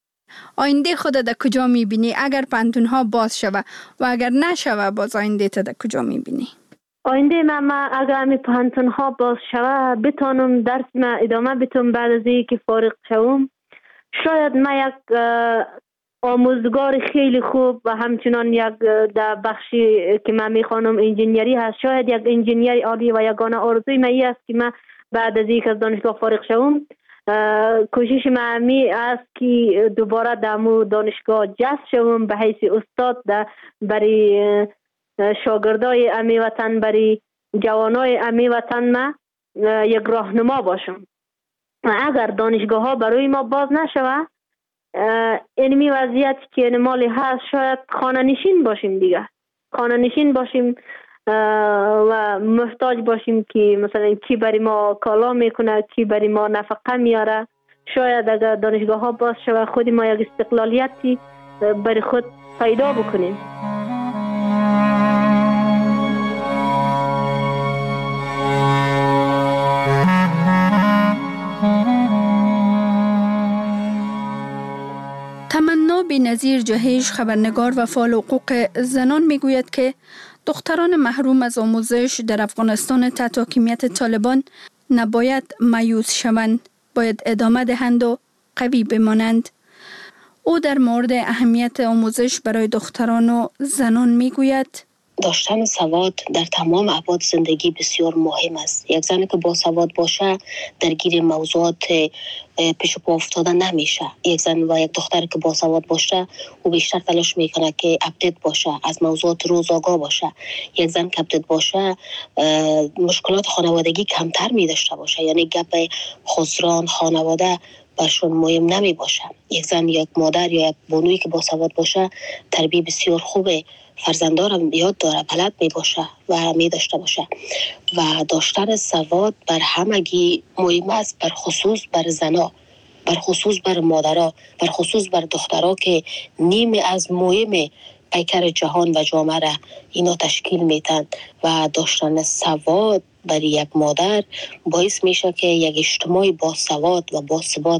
آینده خود در کجا میبینی اگر پانتونها باز شوه و اگر نشوه باز آینده تا در کجا میبینی؟ آینده من اگر همی پانتونها باز شوه بتانم درس من ادامه بتونم بعد از اینکه فارغ شوم، شاید من یک آموزگار خیلی خوب و همچنان یک در بخشی که من میخوانم انجینیری هست، شاید یک انجینیری عالی و یگانه آرزوی من است که من بعد از اینکه از دانشگاه فارغ شوم کوشش من می است که دوباره در دانشگاه جذب شوم به حیث استاد برای شاگردای امی وطن، برای جوانای امی وطن ما یک راهنما باشم. اگر دانشگاه ها برای ما باز نشوه اینمی وضعیت که مالی هست شاید خانه نشین باشیم دیگه، خانه نشین باشیم و محتاج باشیم که مثلا کی برای ما کالا میکنه، کی برای ما نفقه میاره. شاید اگر دانشگاه ها باز شوه خودی ما یک استقلالیتی برای خود پیدا بکنیم. تمنا بی‌نظیر جهیش خبرنگار و فعال حقوق زنان میگوید که دختران محروم از آموزش در افغانستان تحت حاکمیت طالبان نباید مایوس شوند، باید ادامه دهند و قوی بمانند. او در مورد اهمیت آموزش برای دختران و زنان میگوید داشتن سواد در تمام ابعاد زندگی بسیار مهم است. یک زنی که با سواد باشه درگیر موضوعات پیش پا افتاده نمیشه. یک زن و یک دختر که با سواد باشه او بیشتر تلاش میکنه که اپدیت باشه، از موضوعات روز آگاه باشه. یک زن که اپدیت باشه مشکلات خانوادگی کمتر میداشته باشه، یعنی گپ خسران خانواده برشون مهم نمی باشه. یک زن، یک مادر یا یک بانویی که با سواد باشه تربیت بسیار خوبه، فرزندارم یاد داره، بلد می باشه و می داشته باشه. و داشتن سواد بر همگی مهم است، بر خصوص بر زنا، بر خصوص بر مادرها، بر خصوص بر دخترها که نیمی از مهم پیکر جهان و جامعه را اینا تشکیل میتن. و داشتن سواد برای یک مادر باعث میشه که یک اجتماع با سواد و با ثبات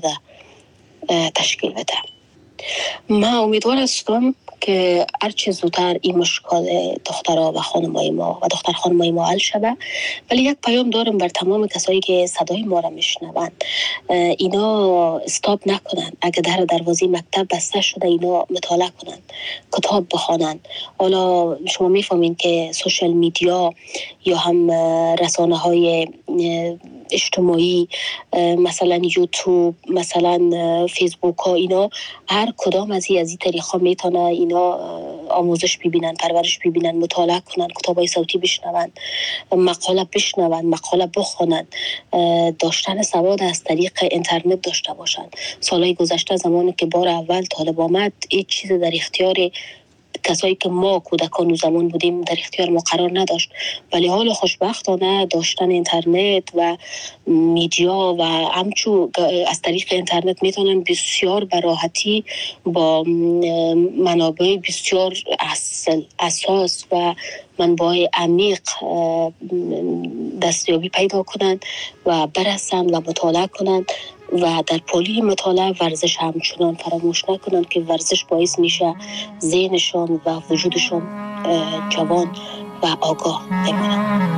تشکیل بده. من امیدوار هستم که هرچه زودتر این مشکل دخترها و خانمای ما و دختر خانمای ما حل شده. ولی یک پیام دارم بر تمام کسایی که صدای ما را میشنوند، اینا استاپ نکنن. اگه دروازه مکتب بسته شده اینا مطالعه کنن، کتاب بخوانن. حالا شما میفهمین که سوشال میدیا یا هم رسانه های اجتماعی مثلا یوتیوب، مثلا فیسبوک ها، اینا هر کدام از این طریقا میتونه اینا آموزش ببینن، پرورش ببینن، مطالعه کنن، کتابای صوتی بشنون، مقاله بشنون، مقاله بخونن. داشتن سواد از طریق اینترنت داشته باشن. سالهای گذشته زمانی که بار اول طالب آمد هیچ چیز در اختیار کسایی که ما کودکان و زمان بودیم در اختیار ما قرار نداشت. ولی حال خوشبختانه داشتن اینترنت و میدیا و همچو از طریق اینترنت میتونن بسیار به راحتی با منابع بسیار اساس و منبع عمیق دستیابی پیدا کنند و برسند و مطالعه کنند و در پالی مطالعه ورزش همچنان فراموش نکنند که ورزش باعث میشه ذهنشان و وجودشان جوان و آگاه بمانند.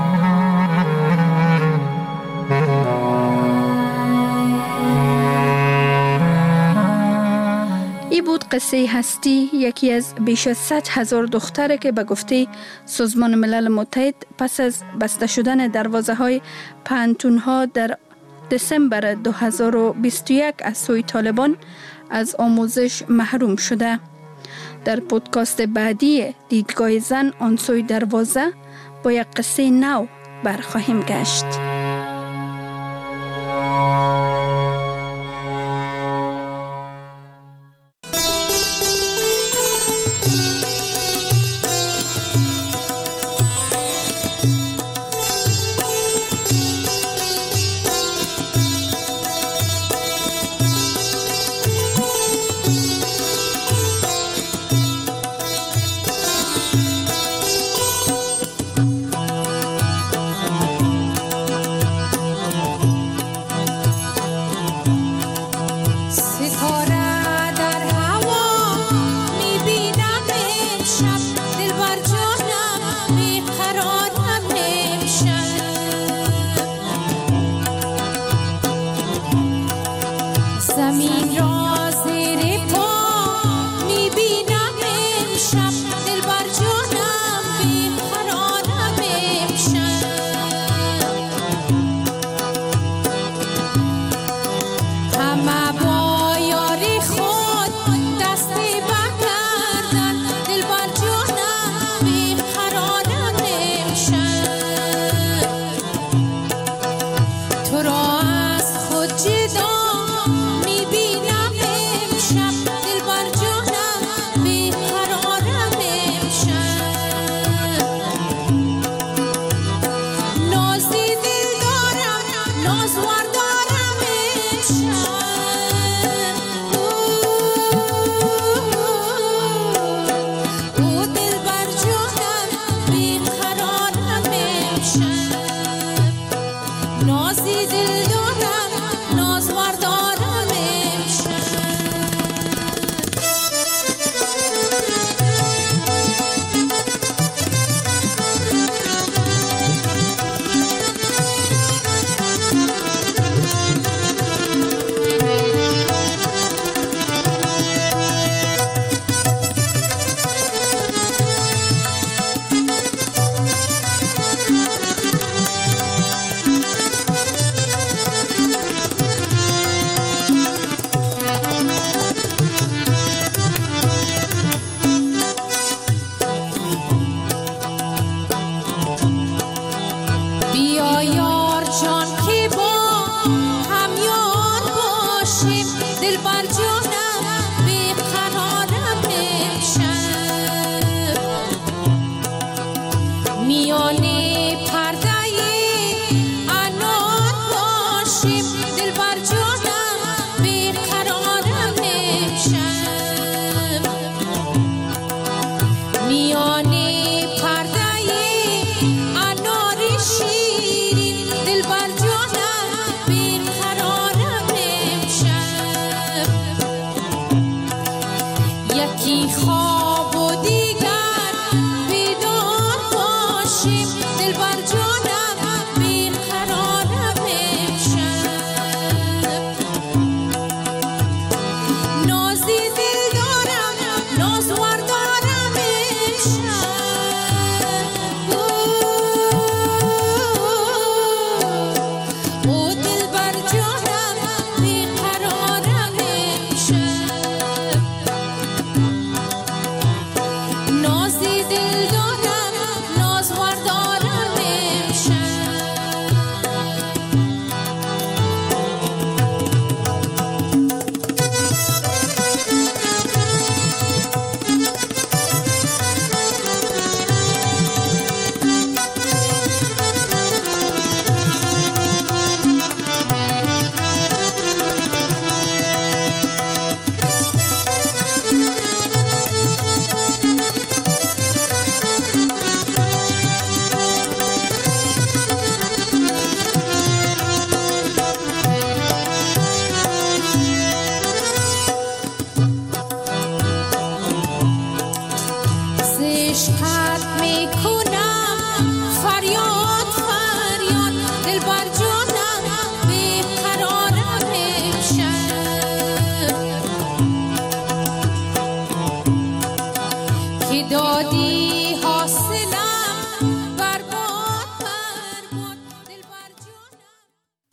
ای بود قصه هستی، یکی از بیش از 100,000 دختره که به گفته سازمان ملل متحد پس از بسته شدن دروازه‌های پانتون‌ها در دسامبر 2021 از سوی طالبان از آموزش محروم شده. در پودکاست بعدی دیدگاه زن آن سوی دروازه با یک قصه نو برخواهیم گشت. نازی دل دارم